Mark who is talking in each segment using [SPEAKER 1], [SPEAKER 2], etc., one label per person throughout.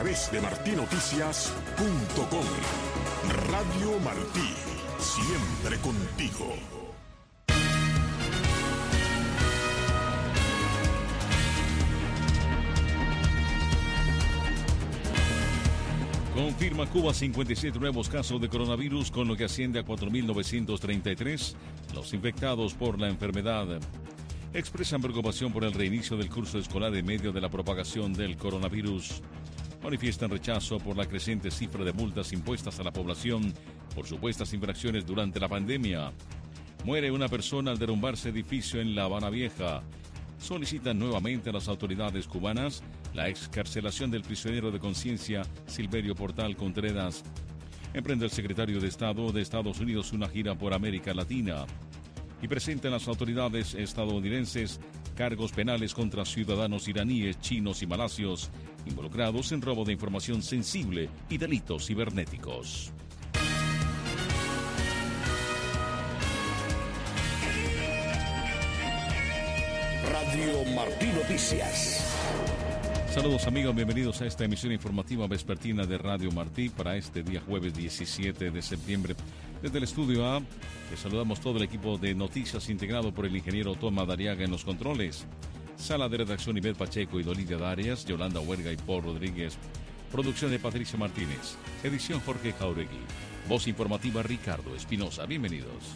[SPEAKER 1] través de martinoticias.com. Radio Martí, siempre contigo.
[SPEAKER 2] Confirma Cuba 57 nuevos casos de coronavirus, con lo que asciende a 4.933 los infectados por la enfermedad. Expresan preocupación por el reinicio del curso escolar en medio de la propagación del coronavirus. Manifiestan rechazo por la creciente cifra de multas impuestas a la población por supuestas infracciones durante la pandemia. Muere una persona al derrumbarse edificio en La Habana Vieja. Solicitan nuevamente a las autoridades cubanas la excarcelación del prisionero de conciencia Silverio Portal Contreras. Emprende el secretario de Estado de Estados Unidos una gira por América Latina y presentan las autoridades estadounidenses cargos penales contra ciudadanos iraníes, chinos y malasios involucrados en robo de información sensible y delitos cibernéticos.
[SPEAKER 1] Radio Martí Noticias.
[SPEAKER 2] Saludos amigos, bienvenidos a esta emisión informativa vespertina de Radio Martí para este día jueves 17 de septiembre. Desde el estudio A, les saludamos todo el equipo de noticias integrado por el ingeniero Toma Dariaga en los controles. Sala de redacción Ivette Pacheco y Dolidia Darias, Yolanda Huerga y Paul Rodríguez. Producción de Patricia Martínez. Edición Jorge Jauregui. Voz informativa Ricardo Espinosa. Bienvenidos.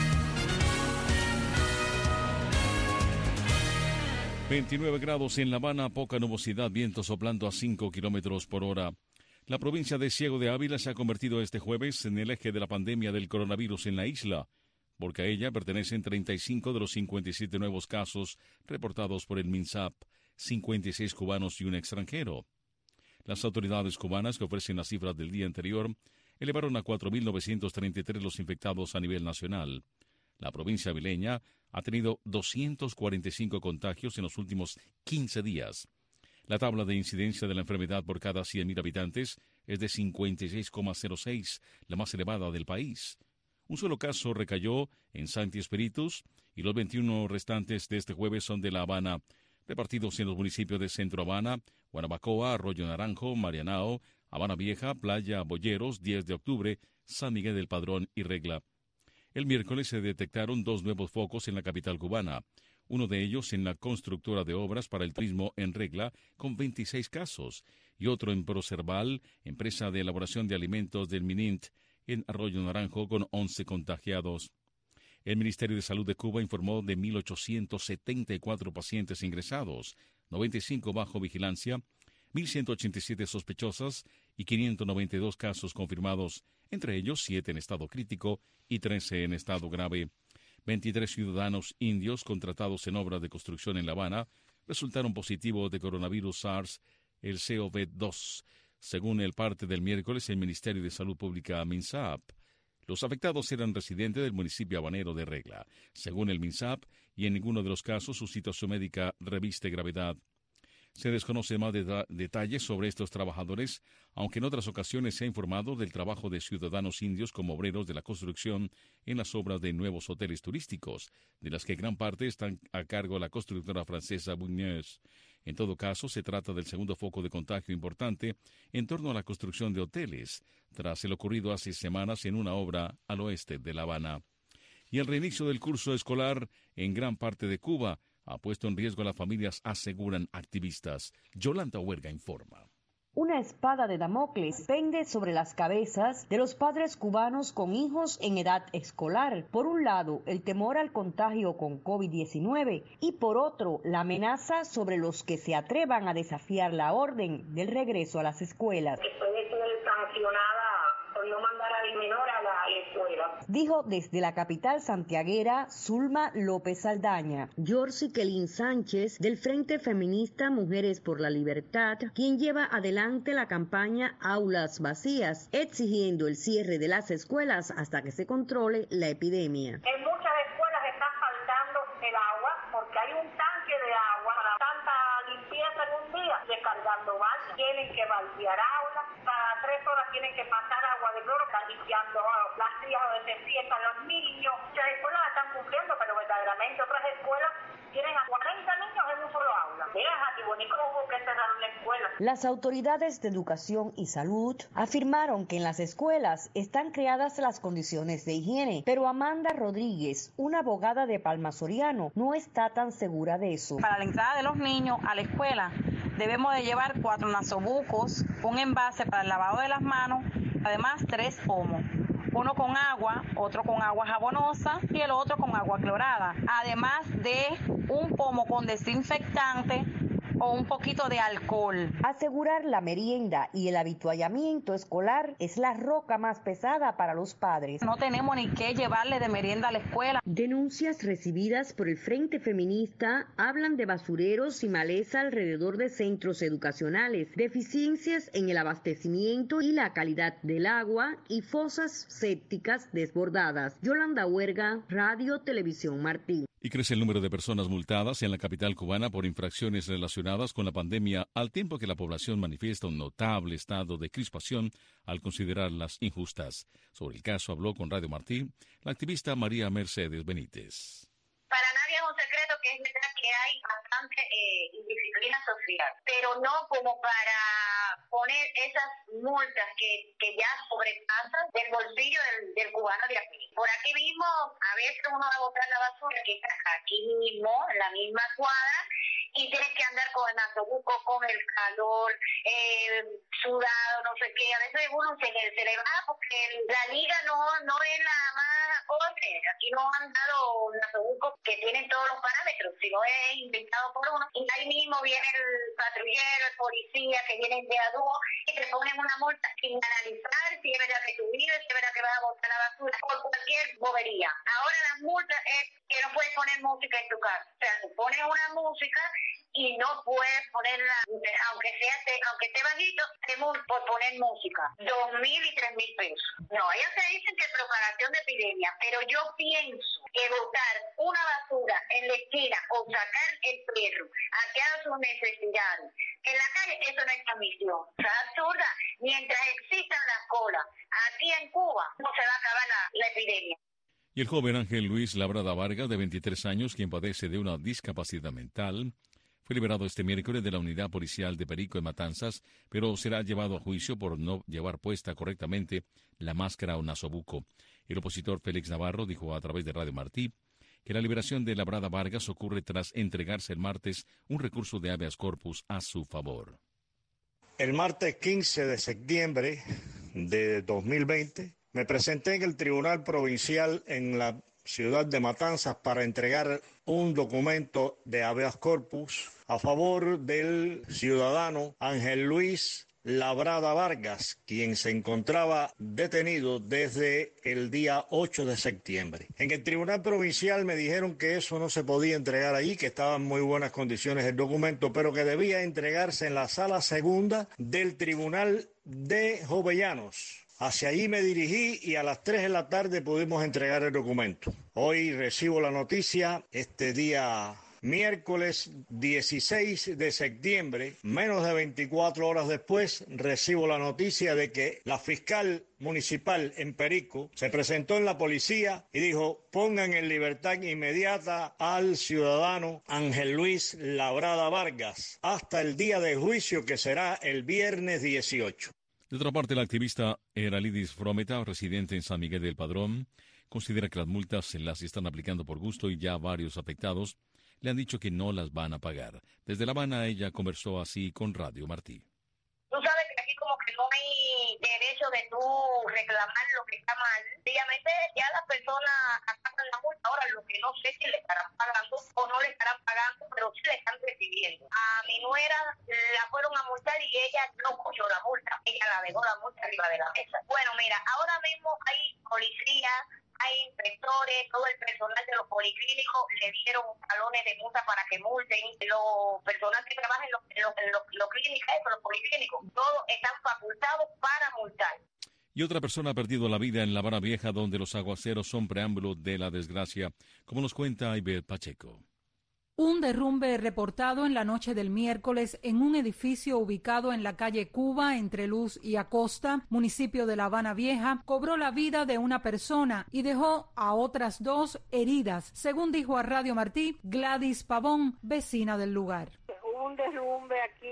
[SPEAKER 2] 29 grados en La Habana, poca nubosidad, viento soplando a 5 kilómetros por hora. La provincia de Ciego de Ávila se ha convertido este jueves en el eje de la pandemia del coronavirus en la isla, porque a ella pertenecen 35 de los 57 nuevos casos reportados por el MINSAP, 56 cubanos y un extranjero. Las autoridades cubanas, que ofrecen las cifras del día anterior, elevaron a 4.933 los infectados a nivel nacional. La provincia avileña ha tenido 245 contagios en los últimos 15 días. La tabla de incidencia de la enfermedad por cada 100.000 habitantes es de 56,06, la más elevada del país. Un solo caso recayó en Santi Espíritus y los 21 restantes de este jueves son de La Habana, repartidos en los municipios de Centro Habana, Guanabacoa, Arroyo Naranjo, Marianao, Habana Vieja, Playa, Boyeros, 10 de octubre, San Miguel del Padrón y Regla. El miércoles se detectaron 2 nuevos focos en la capital cubana, uno de ellos en la constructora de obras para el turismo en Regla, con 26 casos, y otro en Procerval, empresa de elaboración de alimentos del Minint, en Arroyo Naranjo, con 11 contagiados. El Ministerio de Salud de Cuba informó de 1.874 pacientes ingresados, 95 bajo vigilancia, 1.187 sospechosas y 592 casos confirmados, entre ellos 7 en estado crítico y 13 en estado grave. 23 ciudadanos indios contratados en obras de construcción en La Habana resultaron positivos de coronavirus SARS, el CoV-2, según el parte del miércoles el Ministerio de Salud Pública MINSAP. Los afectados eran residentes del municipio habanero de Regla, según el MINSAP, y en ninguno de los casos su situación médica reviste gravedad. Se desconoce más detalles sobre estos trabajadores, aunque en otras ocasiones se ha informado del trabajo de ciudadanos indios como obreros de la construcción en las obras de nuevos hoteles turísticos, de las que gran parte están a cargo de la constructora francesa Bugneux. En todo caso, se trata del segundo foco de contagio importante en torno a la construcción de hoteles, tras el ocurrido hace semanas en una obra al oeste de La Habana. Y el reinicio del curso escolar en gran parte de Cuba ha puesto en riesgo a las familias, aseguran activistas. Yolanda Huerga informa.
[SPEAKER 3] Una espada de Damocles pende sobre las cabezas de los padres cubanos con hijos en edad escolar. Por un lado, el temor al contagio con COVID-19 y por otro, la amenaza sobre los que se atrevan a desafiar la orden del regreso a las escuelas.
[SPEAKER 4] Puede ser sancionada por no mandar al menor a la escuela.
[SPEAKER 3] Dijo desde la capital santiaguera Zulma López Saldaña. Yorsi Kelin Sánchez, del Frente Feminista Mujeres por la Libertad, quien lleva adelante la campaña Aulas Vacías, exigiendo el cierre de las escuelas hasta que se controle la epidemia.
[SPEAKER 4] En muchas escuelas está faltando el agua porque hay un tanque de agua para tanta limpieza en un día, descargando baños. Tienen que baldear aulas, cada 3 horas tienen que pasar agua de cloro, están limpiando las sillas donde se sientan los niños. Muchas escuelas están cumpliendo, pero verdaderamente otras escuelas tienen a 40 niños en un solo aula. Vean aquí, bonito, hubo que cerrar la escuela.
[SPEAKER 3] Las autoridades de educación y salud afirmaron que en las escuelas están creadas las condiciones de higiene, pero Amanda Rodríguez, una abogada de Palma Soriano, no está tan segura de eso.
[SPEAKER 5] Para la entrada de los niños a la escuela debemos de llevar 4 nasobucos, un envase para el lavado de las manos, además 3 pomos. Uno con agua, otro con agua jabonosa y el otro con agua clorada. Además de un pomo con desinfectante o un poquito de alcohol.
[SPEAKER 3] Asegurar la merienda y el habituallamiento escolar es la roca más pesada para los padres.
[SPEAKER 5] No tenemos ni qué llevarle de merienda a la escuela.
[SPEAKER 3] Denuncias recibidas por el Frente Feminista hablan de basureros y maleza alrededor de centros educacionales, deficiencias en el abastecimiento y la calidad del agua y fosas sépticas desbordadas. Yolanda Huerga, Radio Televisión Martí.
[SPEAKER 2] Y crece el número de personas multadas en la capital cubana por infracciones relacionadas con la pandemia, al tiempo que la población manifiesta un notable estado de crispación al considerarlas injustas. Sobre el caso habló con Radio Martí la activista María Mercedes Benítez.
[SPEAKER 4] Para nadie es un secreto que es verdad que hay bastante indisciplina social, pero no como para poner esas multas que ya sobrepasan del bolsillo del cubano de aquí. Por aquí mismo, a veces uno va a botar la basura que está aquí mismo, en la misma cuadra, y tienes que andar con el nasobuco, con el calor, sudado, no sé qué. A veces uno se le va porque la liga no es la más orden. Aquí no han dado nasobucos que tienen todos los parámetros, sino es inventado por uno. Y ahí mismo viene el patrullero, el policía, que vienen de a dúo y te ponen una multa sin analizar si es verdad que tú vives, si es verdad que vas a botar la basura, por cualquier bobería. Ahora las multas es que no puedes poner música en tu casa. O sea, tú pones una música y no puedes ponerla, aunque esté bajito, por poner música. 2.000 y 3.000 pesos. No, ellos se dicen que es propagación de epidemia, pero yo pienso que botar una basura en la esquina o sacar el perro a que haga sus necesidades en la calle, eso no es transmisión. O sea, absurda. Mientras existan las colas aquí en Cuba, no se va a acabar la epidemia.
[SPEAKER 2] Y el joven Ángel Luis Labrada Vargas, de 23 años, quien padece de una discapacidad mental, fue liberado este miércoles de la unidad policial de Perico en Matanzas, pero será llevado a juicio por no llevar puesta correctamente la máscara o nasobuco. El opositor Félix Navarro dijo a través de Radio Martí que la liberación de Labrada Vargas ocurre tras entregarse el martes un recurso de habeas corpus a su favor.
[SPEAKER 6] El martes 15 de septiembre de 2020 me presenté en el Tribunal Provincial en la ciudad de Matanzas para entregar un documento de habeas corpus a favor del ciudadano Ángel Luis Labrada Vargas, quien se encontraba detenido desde el día 8 de septiembre. En el Tribunal Provincial me dijeron que eso no se podía entregar allí, que estaba en muy buenas condiciones el documento, pero que debía entregarse en la sala segunda del Tribunal de Jovellanos. Hacia allí me dirigí y a las 3 de la tarde pudimos entregar el documento. Hoy recibo la noticia, este día miércoles 16 de septiembre, menos de 24 horas después, recibo la noticia de que la fiscal municipal en Perico se presentó en la policía y dijo: pongan en libertad inmediata al ciudadano Ángel Luis Labrada Vargas hasta el día de juicio, que será el viernes 18.
[SPEAKER 2] De otra parte, la activista Eralidis Frometa, residente en San Miguel del Padrón, considera que las multas se las están aplicando por gusto y ya varios afectados le han dicho que no las van a pagar. Desde La Habana, ella conversó así con Radio Martí.
[SPEAKER 4] Tú sabes que aquí como que no hay derecho de tú reclamar lo que está mal. Sencillamente ya las personas acaban la multa. Ahora lo que no sé si le estarán pagando o no le estarán pagando, pero sí le están recibiendo. A mi nuera la fueron a multar y ella no cogió la multa. Ella la dejó la multa arriba de la mesa. Bueno, mira, ahora mismo hay policías, hay inspectores, todo el personal de los policlínicos le dieron talones de multa para que multen. Los personal que trabajan en los clínicas, los policlínicos, todos están facultados para multar.
[SPEAKER 2] Y otra persona ha perdido la vida en La Habana Vieja, donde los aguaceros son preámbulo de la desgracia, como nos cuenta Ivette Pacheco.
[SPEAKER 7] Un derrumbe reportado en la noche del miércoles en un edificio ubicado en la calle Cuba, entre Luz y Acosta, municipio de La Habana Vieja, cobró la vida de una persona y dejó a otras 2 heridas, según dijo a Radio Martí Gladys Pavón, vecina del lugar.
[SPEAKER 8] Hubo
[SPEAKER 4] un derrumbe aquí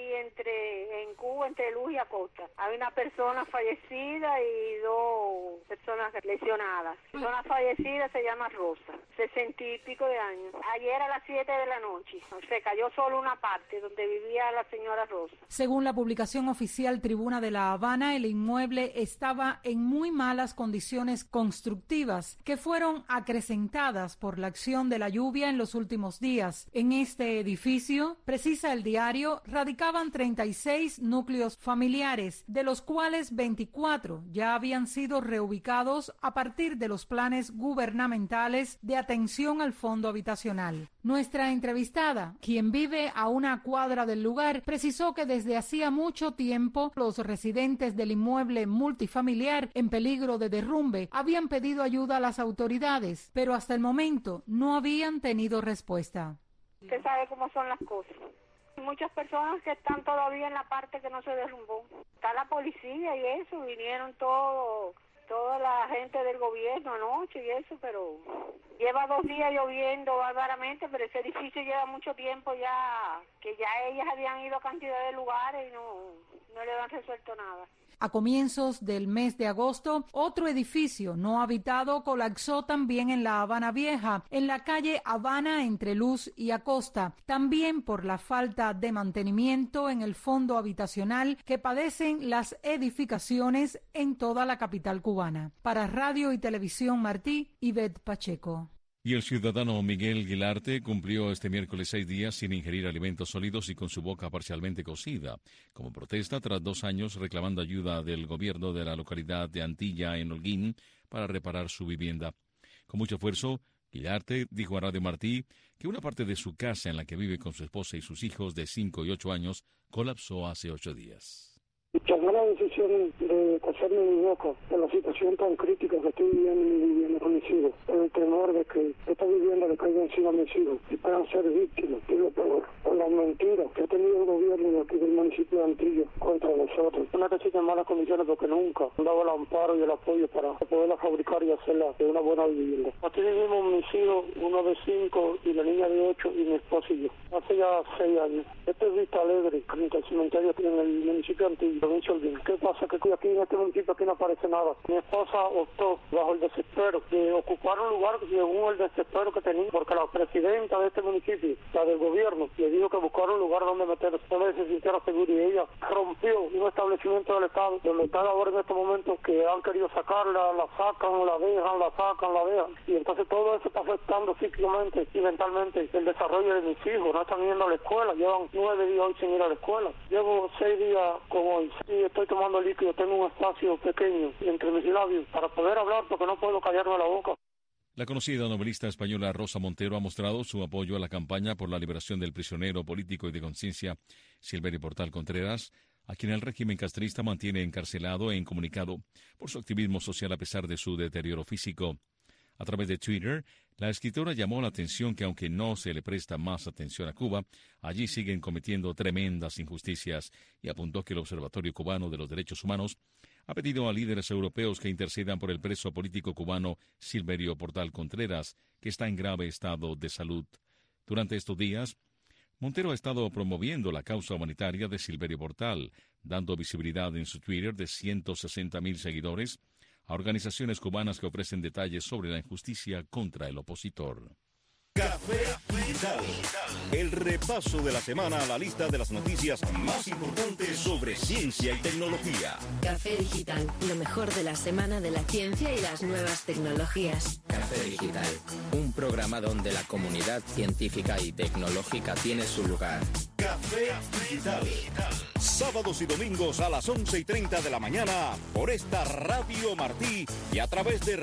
[SPEAKER 4] en Cuba, entre Luz y Acosta. Hay una persona fallecida y 2 personas lesionadas. La persona fallecida se llama Rosa, 60 y pico de años. Ayer a las 7 de la noche se cayó solo una parte donde vivía la señora Rosa.
[SPEAKER 7] Según la publicación oficial Tribuna de La Habana, el inmueble estaba en muy malas condiciones constructivas que fueron acrecentadas por la acción de la lluvia en los últimos días. En este edificio, precisa el diario, radicaban 36 núcleos familiares, de los cuales 24 ya habían sido reubicados a partir de los planes gubernamentales de atención al fondo habitacional. Nuestra entrevistada, quien vive a una cuadra del lugar, precisó que desde hacía mucho tiempo los residentes del inmueble multifamiliar en peligro de derrumbe habían pedido ayuda a las autoridades, pero hasta el momento no habían tenido respuesta.
[SPEAKER 4] Usted sabe cómo son las cosas. Muchas personas que están todavía en la parte que no se derrumbó. Está la policía y eso, vinieron toda la gente del gobierno anoche y eso, pero lleva 2 días lloviendo bárbaramente, pero ese edificio lleva mucho tiempo ya, que ya ellas habían ido a cantidad de lugares y no le han resuelto nada.
[SPEAKER 7] A comienzos del mes de agosto, otro edificio no habitado colapsó también en La Habana Vieja, en la calle Habana entre Luz y Acosta, también por la falta de mantenimiento en el fondo habitacional que padecen las edificaciones en toda la capital cubana. Para Radio y Televisión Martí, Ivette Pacheco.
[SPEAKER 2] Y el ciudadano Miguel Guilarte cumplió este miércoles 6 días sin ingerir alimentos sólidos y con su boca parcialmente cocida, como protesta tras 2 años reclamando ayuda del gobierno de la localidad de Antilla, en Holguín, para reparar su vivienda. Con mucho esfuerzo, Guilarte dijo a Radio Martí que una parte de su casa en la que vive con su esposa y sus hijos de 5 y 8 años colapsó hace 8 días.
[SPEAKER 8] Tomé la decisión de coserme mi boca en la situación tan crítica que estoy viviendo en mi vivienda con mis hijos, en el temor de que esta vivienda le caiga encima a mis hijos y puedan ser víctimas, y lo peor, por las mentiras que ha tenido el gobierno de aquí del municipio de Antilla contra nosotros. Una que sigue en malas condiciones porque nunca han dado el amparo y el apoyo para poderla fabricar y hacerla de una buena vivienda. Aquí vivimos mis hijos, uno de 5 y la niña de 8 y mi esposo y yo. Hace ya 6 años. Este es Vista Alegre, frente al cementerio aquí en el municipio de Antilla. ¿Qué pasa? Que aquí en este municipio aquí no aparece nada. Mi esposa optó, bajo el desespero, de ocupar un lugar según el desespero que tenía, porque la presidenta de este municipio, la del gobierno, le dijo que buscara un lugar donde meterse, donde se sintiera seguro, y ella rompió un establecimiento del Estado, donde está ahora en estos momentos que han querido sacarla, la sacan, la dejan, la sacan, la dejan, y entonces todo eso está afectando físicamente y mentalmente el desarrollo de mis hijos. No están yendo a la escuela, llevan 9 días hoy sin ir a la escuela. Llevo 6 días con hoy. Sí, estoy tomando líquido, tengo un espacio pequeño entre mis labios para poder hablar porque no puedo callarme la boca.
[SPEAKER 2] La conocida novelista española Rosa Montero ha mostrado su apoyo a la campaña por la liberación del prisionero político y de conciencia Silverio Portal Contreras, a quien el régimen castrista mantiene encarcelado e incomunicado por su activismo social a pesar de su deterioro físico. A través de Twitter, la escritora llamó la atención que aunque no se le presta más atención a Cuba, allí siguen cometiendo tremendas injusticias y apuntó que el Observatorio Cubano de los Derechos Humanos ha pedido a líderes europeos que intercedan por el preso político cubano Silverio Portal Contreras, que está en grave estado de salud. Durante estos días, Montero ha estado promoviendo la causa humanitaria de Silverio Portal, dando visibilidad en su Twitter de 160,000 seguidores a organizaciones cubanas que ofrecen detalles sobre la injusticia contra el opositor.
[SPEAKER 1] Café Digital, el repaso de la semana a la lista de las noticias más importantes sobre ciencia y tecnología.
[SPEAKER 9] Café Digital, lo mejor de la semana de la ciencia y las nuevas tecnologías.
[SPEAKER 10] Café Digital, un programa donde la comunidad científica y tecnológica tiene su lugar.
[SPEAKER 1] Café Digital, sábados y domingos a las 11:30 de la mañana por esta Radio Martí y a través de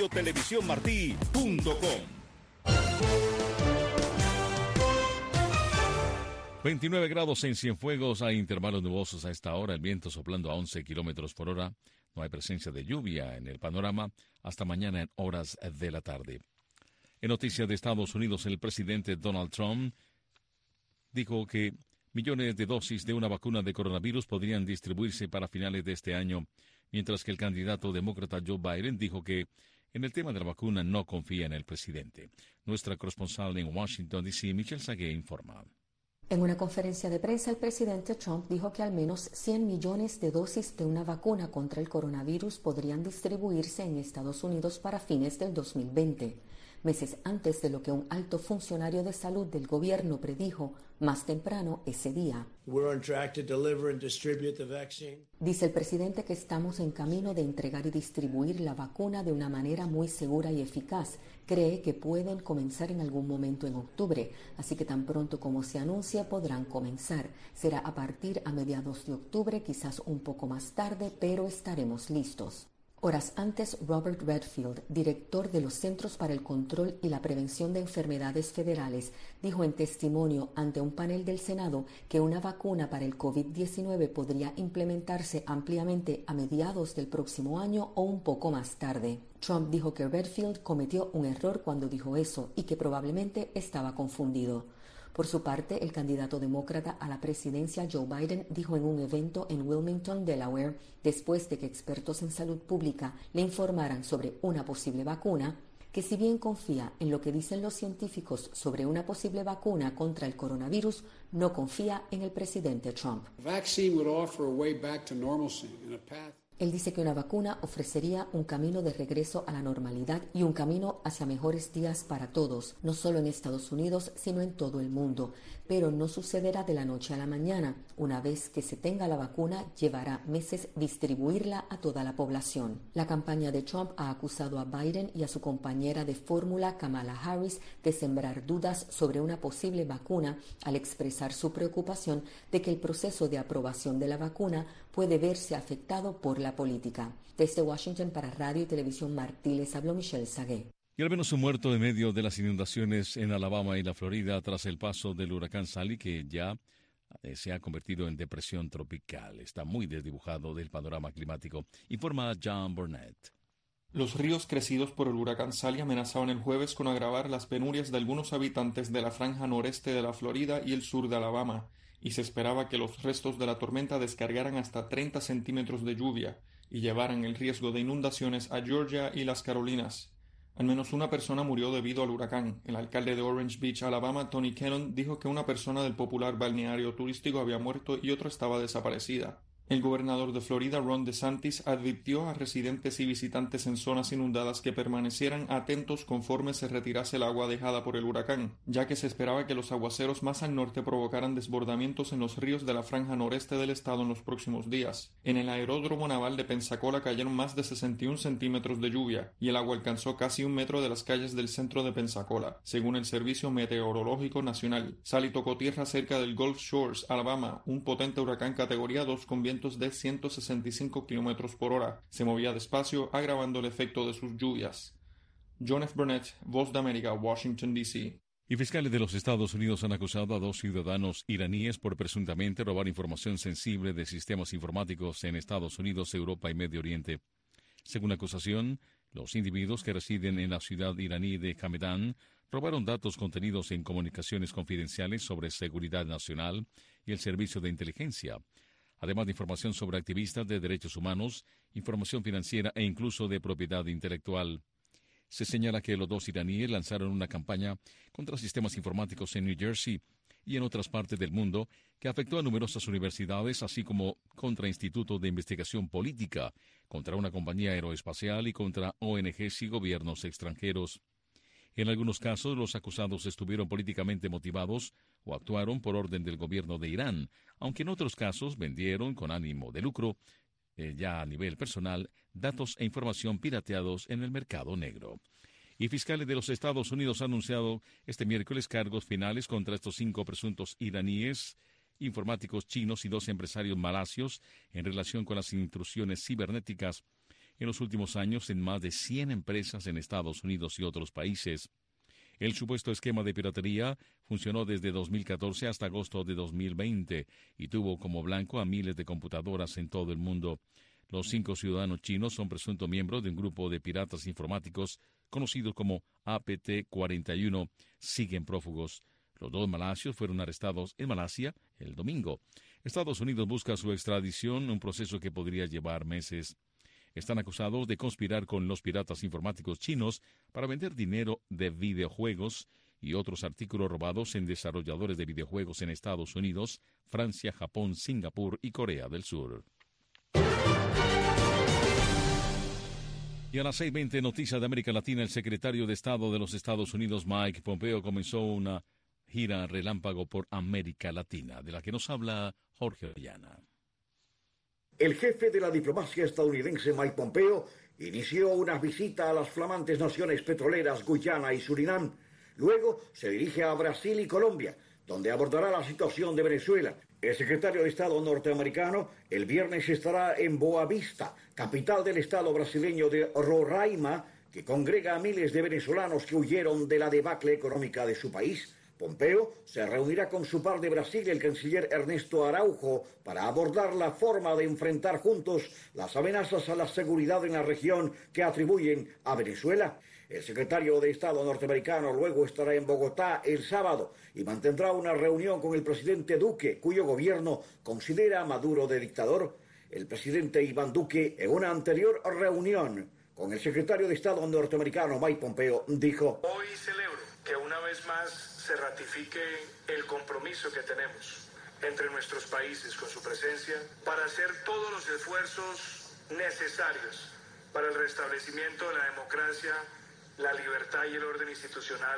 [SPEAKER 1] radiotelevisiónmartí.com.
[SPEAKER 2] 29 grados en Cienfuegos, hay intervalos nubosos a esta hora, el viento soplando a 11 kilómetros por hora. No hay presencia de lluvia en el panorama hasta mañana en horas de la tarde. En noticias de Estados Unidos, el presidente Donald Trump dijo que millones de dosis de una vacuna de coronavirus podrían distribuirse para finales de este año, mientras que el candidato demócrata Joe Biden dijo que en el tema de la vacuna no confía en el presidente. Nuestra corresponsal en Washington, D.C., Michelle Sagué, informa.
[SPEAKER 11] En una conferencia de prensa, el presidente Trump dijo que al menos 100 millones de dosis de una vacuna contra el coronavirus podrían distribuirse en Estados Unidos para fines del 2020, meses antes de lo que un alto funcionario de salud del gobierno predijo más temprano ese día. Dice el presidente que estamos en camino de entregar y distribuir la vacuna de una manera muy segura y eficaz. Cree que pueden comenzar en algún momento en octubre, así que tan pronto como se anuncie podrán comenzar. Será a partir a mediados de octubre, quizás un poco más tarde, pero estaremos listos. Horas antes, Robert Redfield, director de los Centros para el Control y la Prevención de Enfermedades Federales, dijo en testimonio ante un panel del Senado que una vacuna para el COVID-19 podría implementarse ampliamente a mediados del próximo año o un poco más tarde. Trump dijo que Redfield cometió un error cuando dijo eso y que probablemente estaba confundido. Por su parte, el candidato demócrata a la presidencia Joe Biden dijo en un evento en Wilmington, Delaware, después de que expertos en salud pública le informaran sobre una posible vacuna, que si bien confía en lo que dicen los científicos sobre una posible vacuna contra el coronavirus, no confía en el presidente Trump. Él dice que una vacuna ofrecería un camino de regreso a la normalidad y un camino hacia mejores días para todos, no solo en Estados Unidos, sino en todo el mundo. Pero no sucederá de la noche a la mañana. Una vez que se tenga la vacuna, llevará meses distribuirla a toda la población. La campaña de Trump ha acusado a Biden y a su compañera de fórmula, Kamala Harris, de sembrar dudas sobre una posible vacuna al expresar su preocupación de que el proceso de aprobación de la vacuna puede verse afectado por la política. Desde Washington para Radio y Televisión Martí les habló Michelle Sagué.
[SPEAKER 2] Y al menos un muerto en medio de las inundaciones en Alabama y la Florida tras el paso del huracán Sally, que ya se ha convertido en depresión tropical. Está muy desdibujado del panorama climático, informa John Burnett.
[SPEAKER 12] Los ríos crecidos por el huracán Sally amenazaban el jueves con agravar las penurias de algunos habitantes de la franja noreste de la Florida y el sur de Alabama, y se esperaba que los restos de la tormenta descargaran hasta 30 centímetros de lluvia y llevaran el riesgo de inundaciones a Georgia y las Carolinas. Al menos una persona murió debido al huracán. El alcalde de Orange Beach, Alabama, Tony Cannon, dijo que una persona del popular balneario turístico había muerto y otra estaba desaparecida. El gobernador de Florida, Ron DeSantis, advirtió a residentes y visitantes en zonas inundadas que permanecieran atentos conforme se retirase el agua dejada por el huracán, ya que se esperaba que los aguaceros más al norte provocaran desbordamientos en los ríos de la franja noreste del estado en los próximos días. En el aeródromo naval de Pensacola cayeron más de 61 centímetros de lluvia, y el agua alcanzó casi 1 metro de las calles del centro de Pensacola, según el Servicio Meteorológico Nacional. Sally tocó tierra cerca del Gulf Shores, Alabama, un potente huracán categoría 2 con vientos de 165 kilómetros por hora. Se movía despacio, agravando el efecto de sus lluvias. John F. Burnett, Voz de América, Washington, D.C.
[SPEAKER 2] Y fiscales de los Estados Unidos han acusado a 2 ciudadanos iraníes por presuntamente robar información sensible de sistemas informáticos en Estados Unidos, Europa y Medio Oriente. Según la acusación, los individuos que residen en la ciudad iraní de Hamedan robaron datos contenidos en comunicaciones confidenciales sobre seguridad nacional y el servicio de inteligencia, además de información sobre activistas de derechos humanos, información financiera e incluso de propiedad intelectual. Se señala que los 2 iraníes lanzaron una campaña contra sistemas informáticos en New Jersey y en otras partes del mundo que afectó a numerosas universidades, así como contra institutos de investigación política, contra una compañía aeroespacial y contra ONGs y gobiernos extranjeros. En algunos casos, los acusados estuvieron políticamente motivados o actuaron por orden del gobierno de Irán, aunque en otros casos vendieron con ánimo de lucro, ya a nivel personal, datos e información pirateados en el mercado negro. Y fiscales de los Estados Unidos han anunciado este miércoles cargos finales contra estos 5 presuntos iraníes, informáticos chinos y 2 empresarios malasios en relación con las intrusiones cibernéticas en los últimos años en más de 100 empresas en Estados Unidos y otros países. El supuesto esquema de piratería funcionó desde 2014 hasta agosto de 2020 y tuvo como blanco a miles de computadoras en todo el mundo. Los 5 ciudadanos chinos son presuntos miembros de un grupo de piratas informáticos conocidos como APT-41, siguen prófugos. Los 2 malasios fueron arrestados en Malasia el domingo. Estados Unidos busca su extradición, un proceso que podría llevar meses. Están acusados de conspirar con los piratas informáticos chinos para vender dinero de videojuegos y otros artículos robados en desarrolladores de videojuegos en Estados Unidos, Francia, Japón, Singapur y Corea del Sur. Y a las 6:20, noticias de América Latina, el secretario de Estado de los Estados Unidos, Mike Pompeo, comenzó una gira relámpago por América Latina, de la que nos habla Jorge Orellana.
[SPEAKER 13] El jefe de la diplomacia estadounidense, Mike Pompeo, inició una visita a las flamantes naciones petroleras Guyana y Surinam. Luego se dirige a Brasil y Colombia, donde abordará la situación de Venezuela. El secretario de Estado norteamericano el viernes estará en Boa Vista, capital del estado brasileño de Roraima, que congrega a miles de venezolanos que huyeron de la debacle económica de su país. Pompeo se reunirá con su par de Brasil, el canciller Ernesto Araujo, para abordar la forma de enfrentar juntos las amenazas a la seguridad en la región que atribuyen a Venezuela. El secretario de Estado norteamericano luego estará en Bogotá el sábado y mantendrá una reunión con el presidente Duque, cuyo gobierno considera a Maduro de dictador. El presidente Iván Duque, en una anterior reunión con el secretario de Estado norteamericano Mike Pompeo, dijo:
[SPEAKER 14] Hoy celebro que una vez más se ratifique el compromiso que tenemos entre nuestros países con su presencia para hacer todos los esfuerzos necesarios para el restablecimiento de la democracia, la libertad y el orden institucional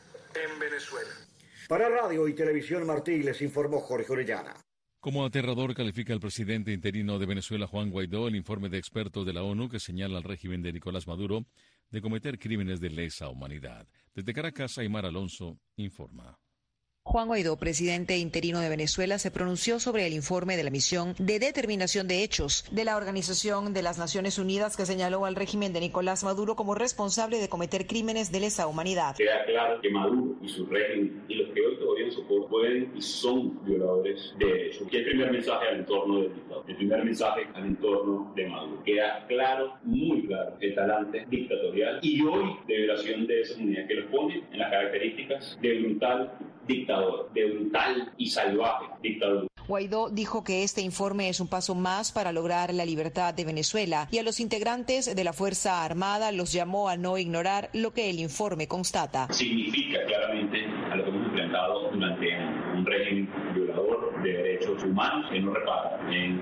[SPEAKER 14] en Venezuela.
[SPEAKER 13] Para Radio y Televisión Martí les informó Jorge Orellana.
[SPEAKER 2] Como aterrador califica el presidente interino de Venezuela, Juan Guaidó, el informe de expertos de la ONU que señala al régimen de Nicolás Maduro de cometer crímenes de lesa humanidad. Desde Caracas, Aymar Alonso informa.
[SPEAKER 15] Juan Guaidó, presidente interino de Venezuela, se pronunció sobre el informe de la misión de determinación de hechos de la Organización de las Naciones Unidas que señaló al régimen de Nicolás Maduro como responsable de cometer crímenes de lesa humanidad.
[SPEAKER 16] Queda claro que Maduro y su régimen y los que hoy todavía en soporte pueden y son violadores de derechos. Y el primer mensaje al entorno del dictador, el primer mensaje al entorno de Maduro. Queda claro, muy claro, el talante dictatorial y hoy de violación de esa humanidad que los pone en las características de brutal dictador, de brutal y salvaje dictador.
[SPEAKER 15] Guaidó dijo que este informe es un paso más para lograr la libertad de Venezuela y a los integrantes de la Fuerza Armada los llamó a no ignorar lo que el informe constata.
[SPEAKER 16] Significa claramente a lo que hemos enfrentado durante un régimen violador de derechos humanos que no repara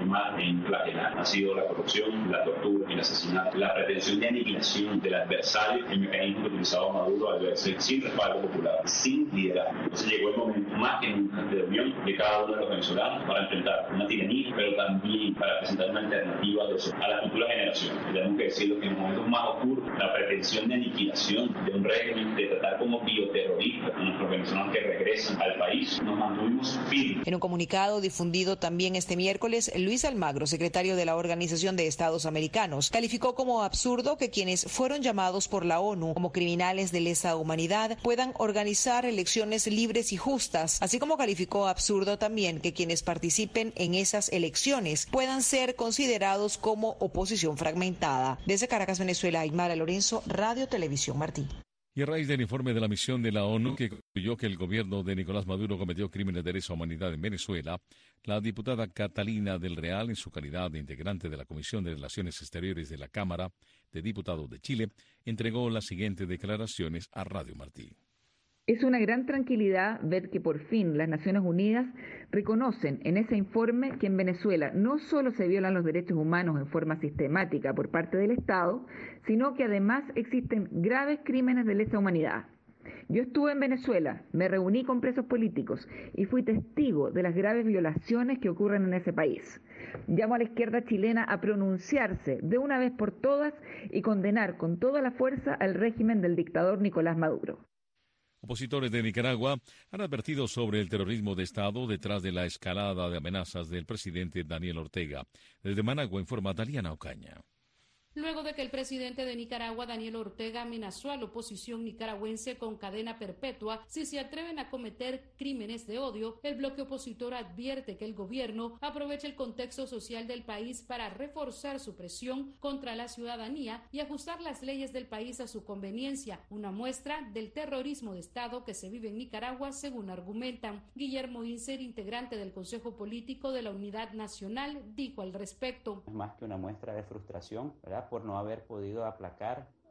[SPEAKER 16] en flagelar. Ha sido la corrupción, la tortura, el asesinato, la pretensión de aniquilación del adversario, el mecanismo que utilizaba Maduro al verse sin respaldo popular, sin liderazgo. Entonces llegó el momento más que nunca de unión de cada uno de los venezolanos para enfrentar una tiranía, pero también para presentar una alternativa a las futuras generaciones. Tenemos que decirlo que en los momentos más oscuros, la pretensión de aniquilación de un régimen, de tratar como bioterroristas a nuestros venezolanos que regresan al país, nos mantuvimos firmes.
[SPEAKER 15] En un comunicado difundido también este miércoles, Luis Almagro, secretario de la Organización de Estados Americanos, calificó como absurdo que quienes fueron llamados por la ONU como criminales de lesa humanidad puedan organizar elecciones libres y justas, así como calificó absurdo también que quienes participen en esas elecciones puedan ser considerados como oposición fragmentada. Desde Caracas, Venezuela, Aymara Lorenzo, Radio Televisión Martí.
[SPEAKER 2] Y a raíz del informe de la misión de la ONU que concluyó que el gobierno de Nicolás Maduro cometió crímenes de lesa humanidad en Venezuela, la diputada Catalina del Real, en su calidad de integrante de la Comisión de Relaciones Exteriores de la Cámara de Diputados de Chile, entregó las siguientes declaraciones a Radio Martí.
[SPEAKER 17] Es una gran tranquilidad ver que por fin las Naciones Unidas reconocen en ese informe que en Venezuela no solo se violan los derechos humanos en forma sistemática por parte del Estado, sino que además existen graves crímenes de lesa humanidad. Yo estuve en Venezuela, me reuní con presos políticos y fui testigo de las graves violaciones que ocurren en ese país. Llamo a la izquierda chilena a pronunciarse de una vez por todas y condenar con toda la fuerza al régimen del dictador Nicolás Maduro.
[SPEAKER 2] Opositores de Nicaragua han advertido sobre el terrorismo de Estado detrás de la escalada de amenazas del presidente Daniel Ortega. Desde Managua informa Daliana Ocaña.
[SPEAKER 18] Luego de que el presidente de Nicaragua, Daniel Ortega, amenazó a la oposición nicaragüense con cadena perpetua si se atreven a cometer crímenes de odio, el bloque opositor advierte que el gobierno aprovecha el contexto social del país para reforzar su presión contra la ciudadanía y ajustar las leyes del país a su conveniencia, una muestra del terrorismo de Estado que se vive en Nicaragua, según argumentan. Guillermo Inser, integrante del Consejo Político de la Unidad Nacional, dijo al respecto.
[SPEAKER 19] Es más que una muestra de frustración, ¿verdad?, por no haber podido aplacar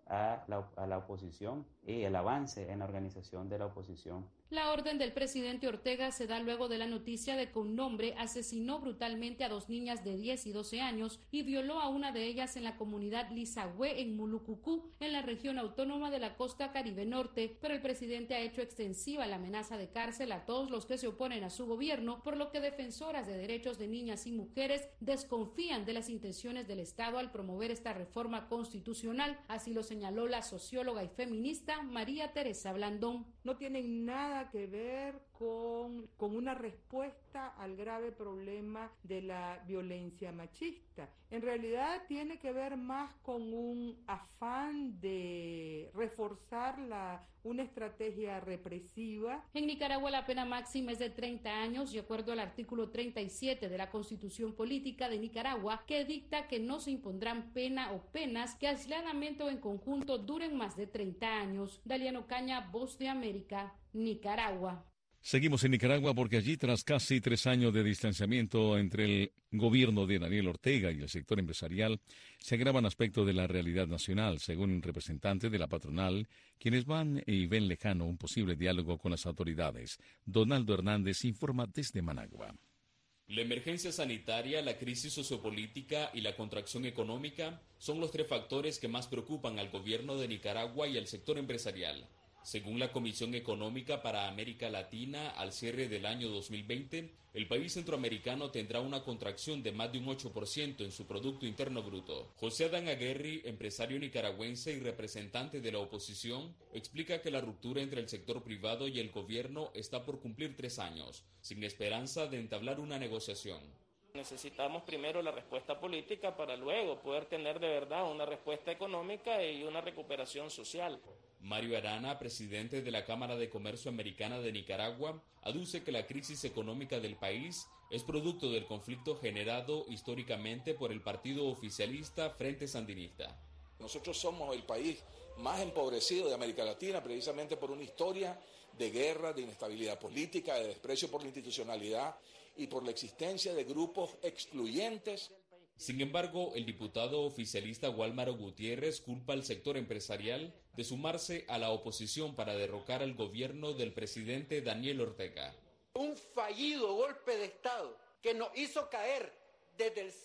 [SPEAKER 19] a la oposición y el avance en la organización de la oposición.
[SPEAKER 18] La orden del presidente Ortega se da luego de la noticia de que un hombre asesinó brutalmente a 2 niñas de 10 y 12 años y violó a una de ellas en la comunidad Lisagüe en Mulucucú, en la región autónoma de la costa Caribe Norte, pero el presidente ha hecho extensiva la amenaza de cárcel a todos los que se oponen a su gobierno, por lo que defensoras de derechos de niñas y mujeres desconfían de las intenciones del Estado al promover esta reforma constitucional, así lo señaló la socióloga y feminista María Teresa Blandón.
[SPEAKER 20] No tienen nada que ver con una respuesta al grave problema de la violencia machista. En realidad tiene que ver más con un afán de reforzar una estrategia represiva.
[SPEAKER 18] En Nicaragua la pena máxima es de 30 años, de acuerdo al artículo 37 de la Constitución Política de Nicaragua, que dicta que no se impondrán pena o penas que aisladamente o en conjunto duren más de 30 años. Daliano Caña, Voz de América, Nicaragua.
[SPEAKER 2] Seguimos en Nicaragua porque allí, tras casi 3 años de distanciamiento entre el gobierno de Daniel Ortega y el sector empresarial, se agravan aspectos de la realidad nacional, según un representante de la patronal, quienes van y ven lejano un posible diálogo con las autoridades. Donaldo Hernández informa desde Managua.
[SPEAKER 21] La emergencia sanitaria, la crisis sociopolítica y la contracción económica son los 3 factores que más preocupan al gobierno de Nicaragua y al sector empresarial. Según la Comisión Económica para América Latina, al cierre del año 2020, el país centroamericano tendrá una contracción de más de un 8% en su Producto Interno Bruto. José Adán Aguerri, empresario nicaragüense y representante de la oposición, explica que la ruptura entre el sector privado y el gobierno está por cumplir 3 años, sin esperanza de entablar una negociación.
[SPEAKER 22] Necesitamos primero la respuesta política para luego poder tener de verdad una respuesta económica y una recuperación social.
[SPEAKER 21] Mario Arana, presidente de la Cámara de Comercio Americana de Nicaragua, aduce que la crisis económica del país es producto del conflicto generado históricamente por el partido oficialista Frente Sandinista.
[SPEAKER 23] Nosotros somos el país más empobrecido de América Latina precisamente por una historia de guerra, de inestabilidad política, de desprecio por la institucionalidad y por la existencia de grupos excluyentes.
[SPEAKER 21] Sin embargo, el diputado oficialista Wálmaro Gutiérrez culpa al sector empresarial de sumarse a la oposición para derrocar al gobierno del presidente Daniel Ortega.
[SPEAKER 24] Un fallido golpe de Estado que nos hizo caer desde el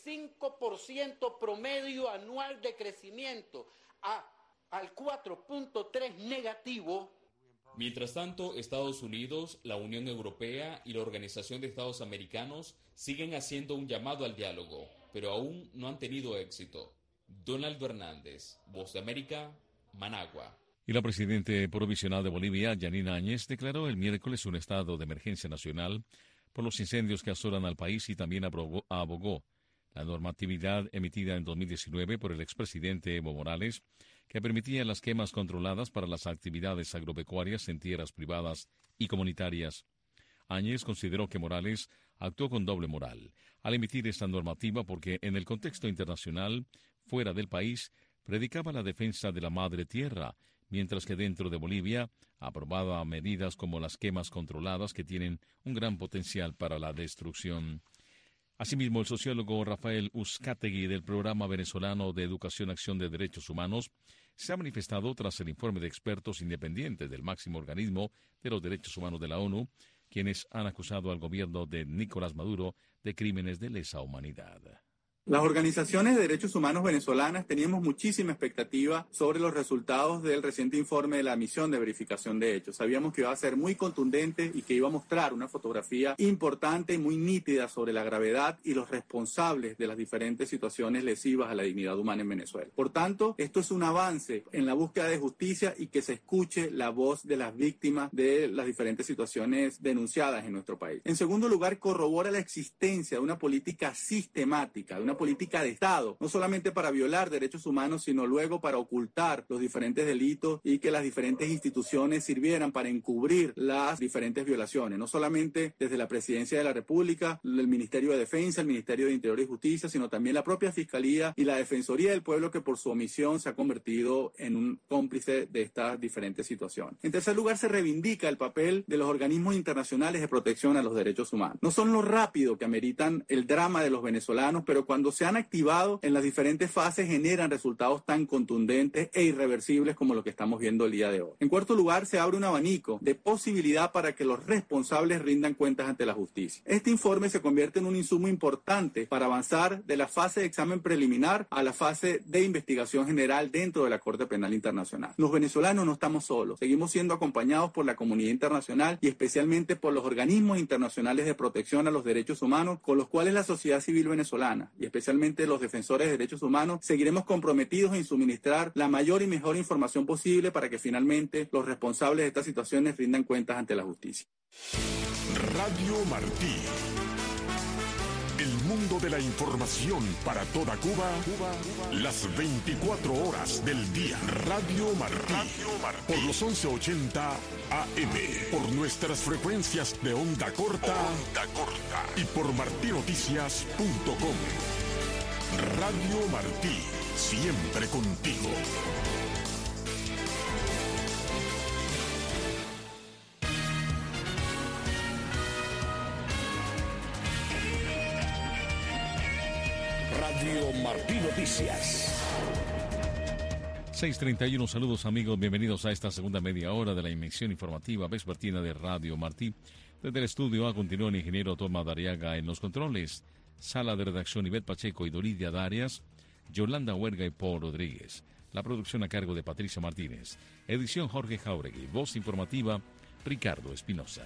[SPEAKER 24] 5% promedio anual de crecimiento al 4.3 negativo.
[SPEAKER 21] Mientras tanto, Estados Unidos, la Unión Europea y la Organización de Estados Americanos siguen haciendo un llamado al diálogo, pero aún no han tenido éxito. Donaldo Hernández, Voz de América, Managua.
[SPEAKER 2] Y la presidenta provisional de Bolivia, Yanina Áñez, declaró el miércoles un estado de emergencia nacional por los incendios que asolan al país y también abogó la normatividad emitida en 2019 por el expresidente Evo Morales, que permitía las quemas controladas para las actividades agropecuarias en tierras privadas y comunitarias. Áñez consideró que Morales actuó con doble moral al emitir esta normativa porque en el contexto internacional, fuera del país, predicaba la defensa de la madre tierra, mientras que dentro de Bolivia aprobaba medidas como las quemas controladas que tienen un gran potencial para la destrucción. Asimismo, el sociólogo Rafael Uzcategui del Programa Venezolano de Educación Acción de Derechos Humanos se ha manifestado tras el informe de expertos independientes del máximo organismo de los derechos humanos de la ONU, quienes han acusado al gobierno de Nicolás Maduro de crímenes de lesa humanidad.
[SPEAKER 25] Las organizaciones de derechos humanos venezolanas teníamos muchísima expectativa sobre los resultados del reciente informe de la misión de verificación de hechos. Sabíamos que iba a ser muy contundente y que iba a mostrar una fotografía importante y muy nítida sobre la gravedad y los responsables de las diferentes situaciones lesivas a la dignidad humana en Venezuela. Por tanto, esto es un avance en la búsqueda de justicia y que se escuche la voz de las víctimas de las diferentes situaciones denunciadas en nuestro país. En segundo lugar, corrobora la existencia de una política sistemática, de una política de Estado, no solamente para violar derechos humanos, sino luego para ocultar los diferentes delitos y que las diferentes instituciones sirvieran para encubrir las diferentes violaciones, no solamente desde la Presidencia de la República, el Ministerio de Defensa, el Ministerio de Interior y Justicia, sino también la propia Fiscalía y la Defensoría del Pueblo, que por su omisión se ha convertido en un cómplice de estas diferentes situaciones. En tercer lugar, se reivindica el papel de los organismos internacionales de protección a los derechos humanos. No son lo rápido que ameritan el drama de los venezolanos, pero cuando cuando se han activado en las diferentes fases, generan resultados tan contundentes e irreversibles como lo que estamos viendo el día de hoy. En cuarto lugar, se abre un abanico de posibilidad para que los responsables rindan cuentas ante la justicia. Este informe se convierte en un insumo importante para avanzar de la fase de examen preliminar a la fase de investigación general dentro de la Corte Penal Internacional. Los venezolanos no estamos solos, seguimos siendo acompañados por la comunidad internacional y especialmente por los organismos internacionales de protección a los derechos humanos, con los cuales la sociedad civil venezolana y especialmente los defensores de derechos humanos seguiremos comprometidos en suministrar la mayor y mejor información posible para que finalmente los responsables de estas situaciones rindan cuentas ante la justicia.
[SPEAKER 3] Radio Martí. El mundo de la información para toda Cuba, las 24 horas del día. Radio Martí, por los 1180 AM, por nuestras frecuencias de onda corta y por martinoticias.com. Radio Martí, siempre contigo.
[SPEAKER 1] Radio Martí Noticias.
[SPEAKER 2] 6:31, saludos amigos, bienvenidos a esta segunda media hora de la emisión informativa vespertina de Radio Martí. Desde el estudio A continúa el ingeniero Tomás Dariaga en los controles, sala de redacción Ivette Pacheco y Doridia Darias, Yolanda Huerga y Paul Rodríguez. La producción a cargo de Patricia Martínez, edición Jorge Jauregui, voz informativa Ricardo Espinosa.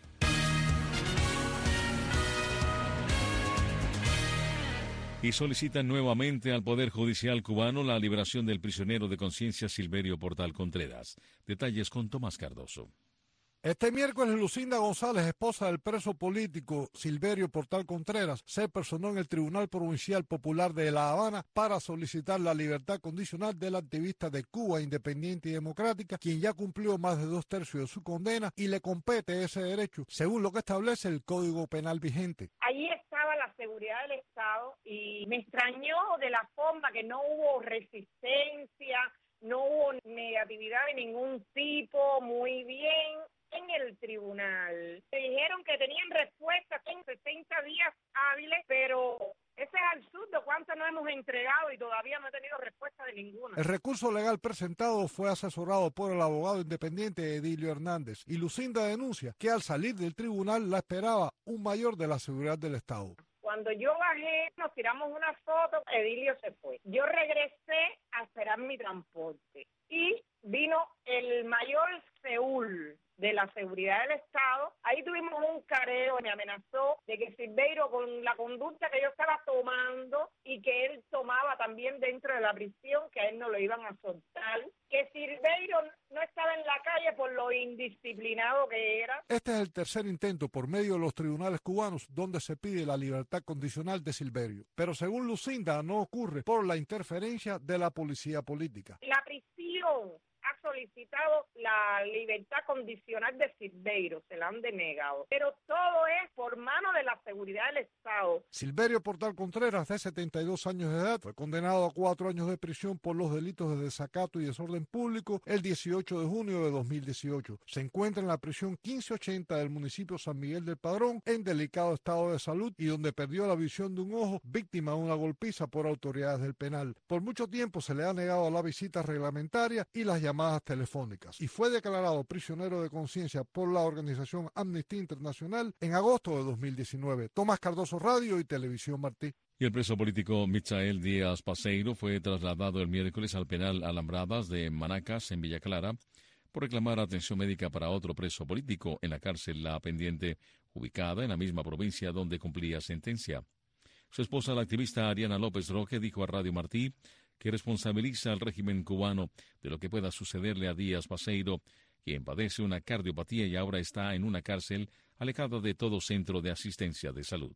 [SPEAKER 2] Y solicitan nuevamente al Poder Judicial cubano la liberación del prisionero de conciencia Silverio Portal Contreras. Detalles con Tomás Cardoso.
[SPEAKER 4] Este miércoles, Lucinda González, esposa del preso político Silverio Portal Contreras, se personó en el Tribunal Provincial Popular de La Habana para solicitar la libertad condicional del activista de Cuba Independiente y Democrática, quien ya cumplió más de 2/3 de su condena y le compete ese derecho, según lo que establece el Código Penal vigente.
[SPEAKER 5] Allí estaba la seguridad del Estado y me extrañó de la forma que no hubo resistencia, no hubo negatividad de ningún tipo, muy bien. En el tribunal dijeron que tenían respuesta en 60 días hábiles, pero ese es absurdo. ¿Cuánto no hemos entregado y todavía no he tenido respuesta de ninguna?
[SPEAKER 4] El recurso legal presentado fue asesorado por el abogado independiente Edilio Hernández y Lucinda denuncia que al salir del tribunal la esperaba un mayor de la seguridad del Estado.
[SPEAKER 5] Cuando yo bajé, nos tiramos una foto, Edilio se fue. Yo regresé a esperar mi transporte y vino el mayor Seúl de la seguridad del Estado. Ahí tuvimos un careo, me amenazó de que Silverio, con la conducta que yo estaba tomando y que él tomaba también dentro de la prisión, que a él no lo iban a soltar, que Silverio no estaba en la calle por lo indisciplinado que era.
[SPEAKER 4] Este es el tercer intento por medio de los tribunales cubanos donde se pide la libertad condicional de Silverio. Pero según Lucinda, no ocurre por la interferencia de la policía política.
[SPEAKER 5] La prisión ha solicitado la libertad condicional de Silverio, se la han denegado, pero todo es por mano de la seguridad del Estado.
[SPEAKER 4] Silverio Portal Contreras, de 72 años de edad, fue condenado a 4 años de prisión por los delitos de desacato y desorden público el 18 de junio de 2018. Se encuentra en la prisión 1580 del municipio San Miguel del Padrón, en delicado estado de salud y donde perdió la visión de un ojo, víctima de una golpiza por autoridades del penal. Por mucho tiempo se le ha negado la visita reglamentaria y las llamadas telefónicas y fue declarado prisionero de conciencia por la organización Amnistía Internacional en agosto de 2019. Tomás Cardoso, Radio y Televisión Martí.
[SPEAKER 2] Y el preso político Michael Díaz Paseiro fue trasladado el miércoles al penal Alambradas de Manacas, en Villa Clara, por reclamar atención médica para otro preso político en la cárcel La Pendiente, ubicada en la misma provincia donde cumplía sentencia. Su esposa, la activista Ariana López Roque, dijo a Radio Martí que responsabiliza al régimen cubano de lo que pueda sucederle a Díaz Paseiro, quien padece una cardiopatía y ahora está en una cárcel alejada de todo centro de asistencia de salud.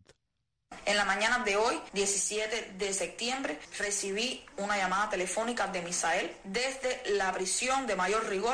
[SPEAKER 6] En la mañana de hoy, 17 de septiembre, recibí una llamada telefónica de Misael desde la prisión de mayor rigor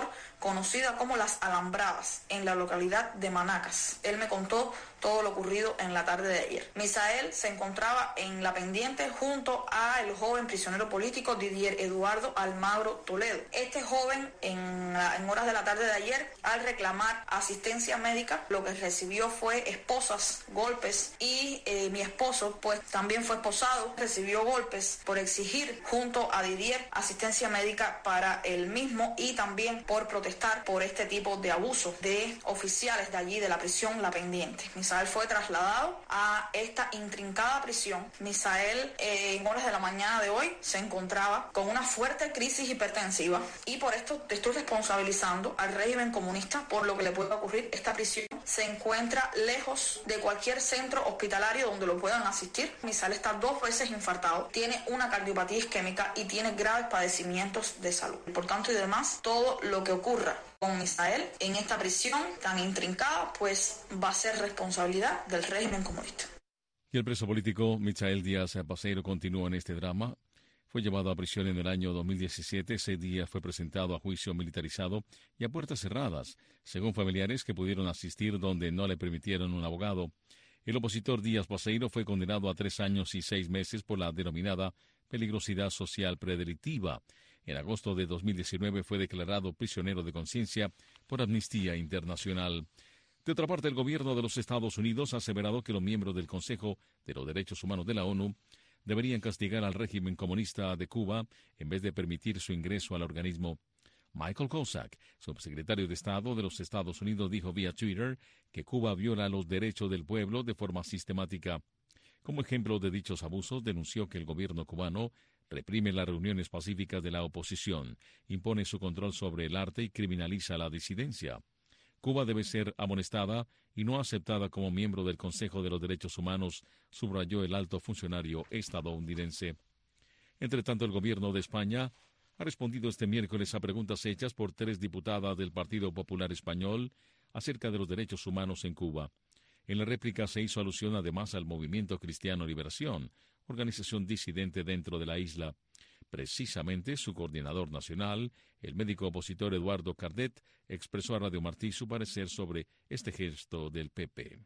[SPEAKER 6] conocida como Las Alambradas, en la localidad de Manacas. Él me contó todo lo ocurrido en la tarde de ayer. Misael se encontraba en la pendiente junto a el joven prisionero político Didier Eduardo Almagro Toledo. Este joven en horas de la tarde de ayer, al reclamar asistencia médica, lo que recibió fue esposas, golpes, y mi esposo pues también fue esposado, recibió golpes por exigir junto a Didier asistencia médica para él mismo y también por protestar por este tipo de abusos de oficiales de allí de la prisión La Pendiente. Misael fue trasladado a esta intrincada prisión. Misael en horas de la mañana de hoy se encontraba con una fuerte crisis hipertensiva y por esto te estoy responsabilizando al régimen comunista por lo que le puede ocurrir. Esta prisión se encuentra lejos de cualquier centro hospitalario donde lo puedan asistir. Misael está 2 veces infartado, tiene una cardiopatía isquémica y tiene graves padecimientos de salud. Por tanto y demás, todo lo que ocurra con Misael en esta prisión tan intrincada, pues va a ser responsabilidad del régimen comunista.
[SPEAKER 2] Y el preso político Misael Díaz Baseiro continúa en este drama. Fue llevado a prisión en el año 2017. Ese día fue presentado a juicio militarizado y a puertas cerradas, según familiares que pudieron asistir donde no le permitieron un abogado. El opositor Díaz Baseiro fue condenado a 3 años y 6 meses por la denominada peligrosidad social predelictiva. En agosto de 2019 fue declarado prisionero de conciencia por Amnistía Internacional. De otra parte, el gobierno de los Estados Unidos ha aseverado que los miembros del Consejo de los Derechos Humanos de la ONU deberían castigar al régimen comunista de Cuba en vez de permitir su ingreso al organismo. Michael Kozak, subsecretario de Estado de los Estados Unidos, dijo vía Twitter que Cuba viola los derechos del pueblo de forma sistemática. Como ejemplo de dichos abusos, denunció que el gobierno cubano reprime las reuniones pacíficas de la oposición, impone su control sobre el arte y criminaliza la disidencia. Cuba debe ser amonestada y no aceptada como miembro del Consejo de los Derechos Humanos, subrayó el alto funcionario estadounidense. Entre tanto, el gobierno de España ha respondido este miércoles a preguntas hechas por 3 diputadas del Partido Popular Español acerca de los derechos humanos en Cuba. En la réplica se hizo alusión además al Movimiento Cristiano Liberación, organización disidente dentro de la isla. Precisamente su coordinador nacional, el médico opositor Eduardo Cardet, expresó a Radio Martí su parecer sobre este gesto del PP.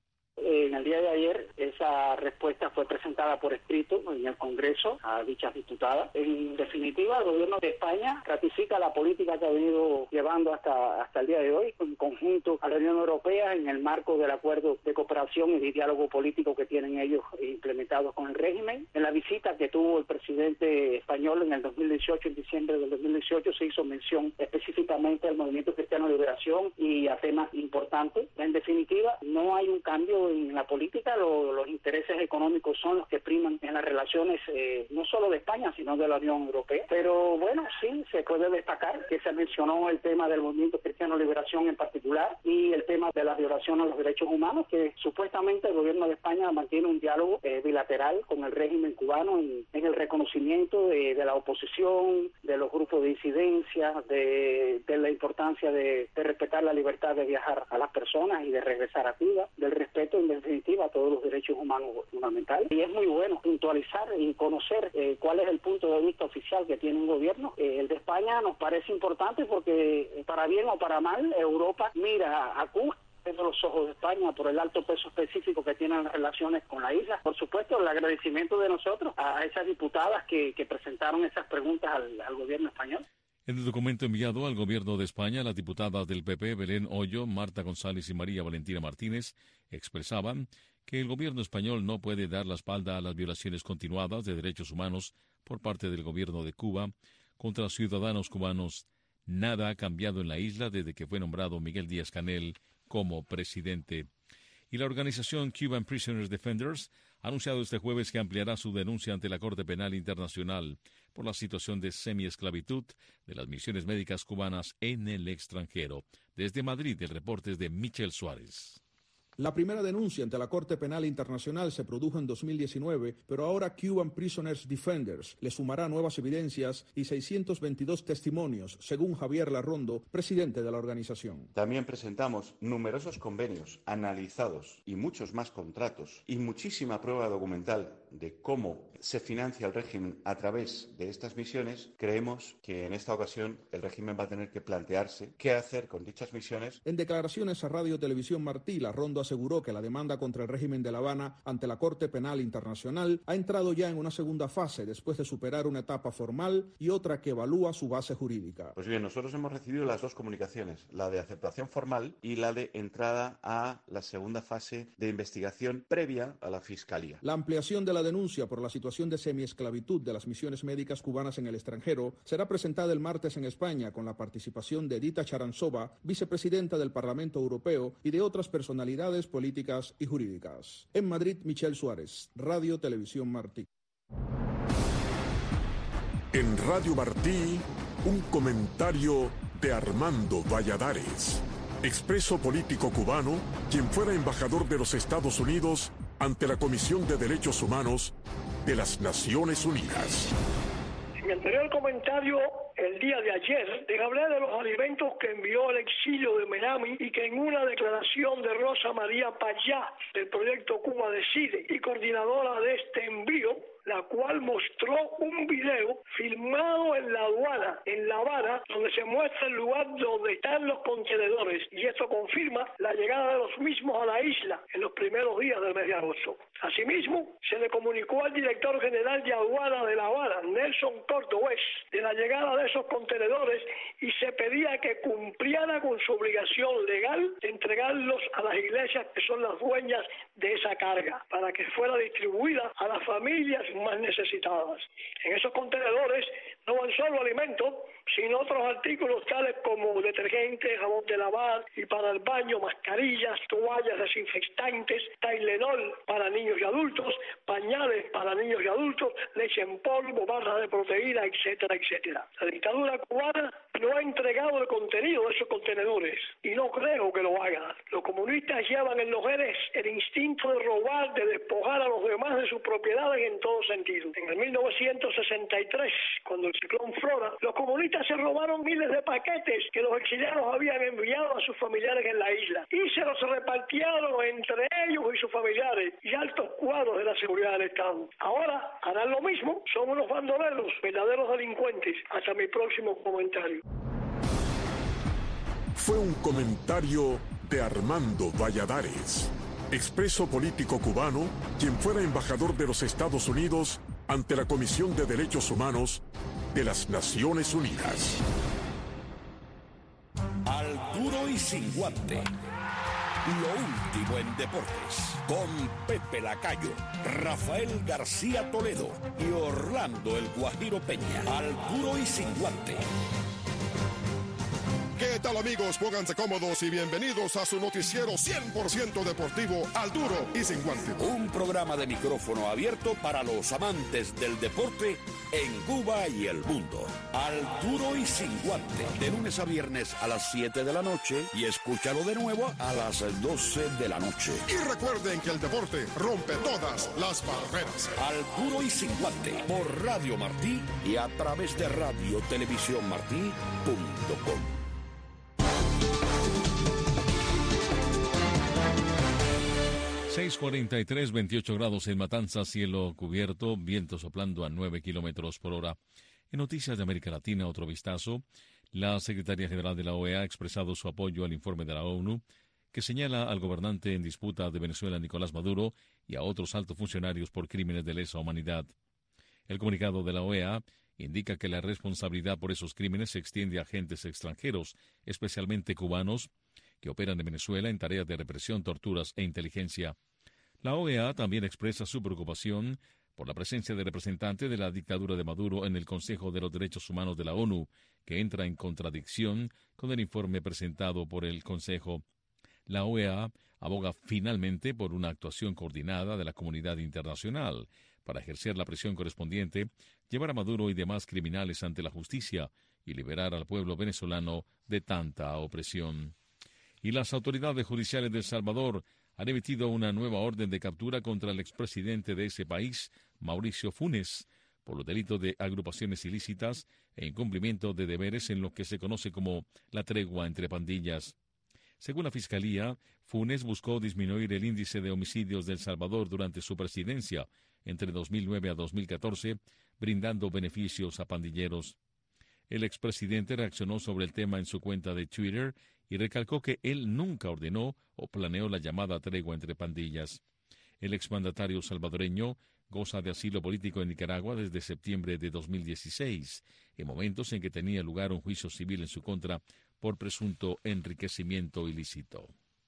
[SPEAKER 7] En el día de ayer esa respuesta fue presentada por escrito en el Congreso a dichas diputadas. En definitiva, el gobierno de España ratifica la política que ha venido llevando hasta el día de hoy en conjunto a la Unión Europea en el marco del acuerdo de cooperación y de diálogo político que tienen ellos implementados con el régimen. En la visita que tuvo el presidente español en el 2018, en diciembre del 2018, se hizo mención específicamente al Movimiento Cristiano Liberación y a temas importantes. En definitiva, no hay un cambio en la política, los intereses económicos son los que priman en las relaciones no solo de España, sino de la Unión Europea. Pero bueno, sí, se puede destacar que se mencionó el tema del Movimiento Cristiano Liberación en particular y el tema de la violación a los derechos humanos, que supuestamente el gobierno de España mantiene un diálogo bilateral con el régimen cubano en el reconocimiento de la oposición, de los grupos de disidencia, de la importancia de respetar la libertad de viajar a las personas y de regresar a Cuba, del respeto en definitiva a todos los derechos humanos fundamentales. Y es muy bueno puntualizar y conocer cuál es el punto de vista oficial que tiene un gobierno. El de España nos parece importante porque, para bien o para mal, Europa mira a Cuba de los ojos de España por el alto peso específico que tienen las relaciones con la isla. Por supuesto, el agradecimiento de nosotros a esas diputadas que presentaron esas preguntas al gobierno español.
[SPEAKER 2] En el documento enviado al gobierno de España, las diputadas del PP, Belén Hoyo, Marta González y María Valentina Martínez, expresaban que el gobierno español no puede dar la espalda a las violaciones continuadas de derechos humanos por parte del gobierno de Cuba contra ciudadanos cubanos. Nada ha cambiado en la isla desde que fue nombrado Miguel Díaz-Canel como presidente. Y la organización Cuban Prisoners Defenders ha anunciado este jueves que ampliará su denuncia ante la Corte Penal Internacional por la situación de semiesclavitud de las misiones médicas cubanas en el extranjero. Desde Madrid, el reporte es de Michel Suárez.
[SPEAKER 8] La primera denuncia ante la Corte Penal Internacional se produjo en 2019, pero ahora Cuban Prisoners Defenders le sumará nuevas evidencias y 622 testimonios, según Javier Larrondo, presidente de la organización.
[SPEAKER 9] También presentamos numerosos convenios analizados y muchos más contratos y muchísima prueba documental de cómo se financia el régimen a través de estas misiones. Creemos que en esta ocasión el régimen va a tener que plantearse qué hacer con dichas misiones.
[SPEAKER 8] En declaraciones a Radio Televisión Martí, Larrondo aseguró que la demanda contra el régimen de La Habana ante la Corte Penal Internacional ha entrado ya en una segunda fase después de superar una etapa formal y otra que evalúa su base jurídica.
[SPEAKER 9] Pues bien, nosotros hemos recibido las dos comunicaciones, la de aceptación formal y la de entrada a la segunda fase de investigación previa a la Fiscalía.
[SPEAKER 8] La ampliación de la denuncia por la situación de semiesclavitud de las misiones médicas cubanas en el extranjero será presentada el martes en España con la participación de Edita Charanzova, vicepresidenta del Parlamento Europeo, y de otras personalidades políticas y jurídicas. En Madrid, Michel Suárez, Radio Televisión Martí.
[SPEAKER 3] En Radio Martí, un comentario de Armando Valladares, expreso político cubano, quien fuera embajador de los Estados Unidos ante la Comisión de Derechos Humanos de las Naciones Unidas.
[SPEAKER 10] En mi anterior comentario, el día de ayer, les hablé de los alimentos que envió el exilio de Miami y que en una declaración de Rosa María Payá, del proyecto Cuba Decide y coordinadora de este envío, la cual mostró un video filmado en la aduana, en La Habana, donde se muestra el lugar donde están los contenedores, y esto confirma la llegada de los mismos a la isla en los primeros días del mes de agosto. Asimismo, se le comunicó al director general de aduana de La Habana, Nelson Cordovez, de la llegada de esos contenedores y se pedía que cumpliera con su obligación legal de entregarlos a las iglesias que son las dueñas de esa carga, para que fuera distribuida a las familias más necesitadas. En esos contenedores no van solo alimentos, sino otros artículos tales como detergente, jabón de lavar y para el baño, mascarillas, toallas desinfectantes, Tylenol para niños y adultos, pañales para niños y adultos, leche en polvo, barras de proteína, etcétera, etcétera. La dictadura cubana no ha entregado el contenido de esos contenedores y no creo que lo haga. Los comunistas llevan en los genes el instinto de robar, de despojar a los demás de sus propiedades en todo sentido. En el 1963, cuando el ciclón Flora, los comunistas se robaron miles de paquetes que los exiliados habían enviado a sus familiares en la isla y se los repartieron entre ellos y sus familiares y altos cuadros de la seguridad del Estado. Ahora harán lo mismo, son unos bandoleros, verdaderos delincuentes. Hasta mi próximo comentario.
[SPEAKER 3] Fue un comentario de Armando Valladares, expreso político cubano, quien fuera embajador de los Estados Unidos ante la Comisión de Derechos Humanos de las Naciones Unidas.
[SPEAKER 1] Al duro y sin guante. Lo último en deportes. Con Pepe Lacayo, Rafael García Toledo y Orlando El Guajiro Peña. Al duro y sin guante.
[SPEAKER 11] ¿Qué tal, amigos? Pónganse cómodos y bienvenidos a su noticiero 100% deportivo, Al Duro y Sin Guante.
[SPEAKER 1] Un programa de micrófono abierto para los amantes del deporte en Cuba y el mundo. Al Duro y Sin Guante, de lunes a viernes a las 7 de la noche y escúchalo de nuevo a las 12 de la noche.
[SPEAKER 11] Y recuerden que el deporte rompe todas las barreras.
[SPEAKER 1] Al Duro y Sin Guante, por Radio Martí y a través de radiotelevisiónmartí.com.
[SPEAKER 2] 6:43, 28 grados en Matanzas, cielo cubierto, viento soplando a 9 kilómetros por hora. En Noticias de América Latina, otro vistazo. La Secretaría General de la OEA ha expresado su apoyo al informe de la ONU que señala al gobernante en disputa de Venezuela, Nicolás Maduro, y a otros altos funcionarios por crímenes de lesa humanidad. El comunicado de la OEA indica que la responsabilidad por esos crímenes se extiende a agentes extranjeros, especialmente cubanos, que operan en Venezuela en tareas de represión, torturas e inteligencia. La OEA también expresa su preocupación por la presencia de representantes de la dictadura de Maduro en el Consejo de los Derechos Humanos de la ONU, que entra en contradicción con el informe presentado por el Consejo. La OEA aboga finalmente por una actuación coordinada de la comunidad internacional para ejercer la presión correspondiente, llevar a Maduro y demás criminales ante la justicia y liberar al pueblo venezolano de tanta opresión. Y las autoridades judiciales de El Salvador han emitido una nueva orden de captura contra el expresidente de ese país, Mauricio Funes, por los delitos de agrupaciones ilícitas e incumplimiento de deberes en lo que se conoce como la tregua entre pandillas. Según la Fiscalía, Funes buscó disminuir el índice de homicidios de El Salvador durante su presidencia entre 2009 a 2014, brindando beneficios a pandilleros. El expresidente reaccionó sobre el tema en su cuenta de Twitter y recalcó que él nunca ordenó o planeó la llamada tregua entre pandillas. El exmandatario salvadoreño goza de asilo político en Nicaragua desde septiembre de 2016, en momentos en que tenía lugar un juicio civil en su contra por presunto enriquecimiento ilícito.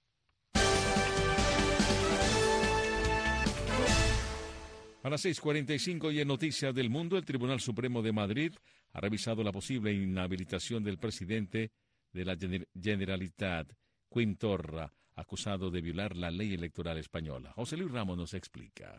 [SPEAKER 2] A las 6:45 y en Noticias del Mundo, el Tribunal Supremo de Madrid ha revisado la posible inhabilitación del presidente de la Generalitat, Quim Torra, acusado de violar la ley electoral española. José Luis Ramos nos explica.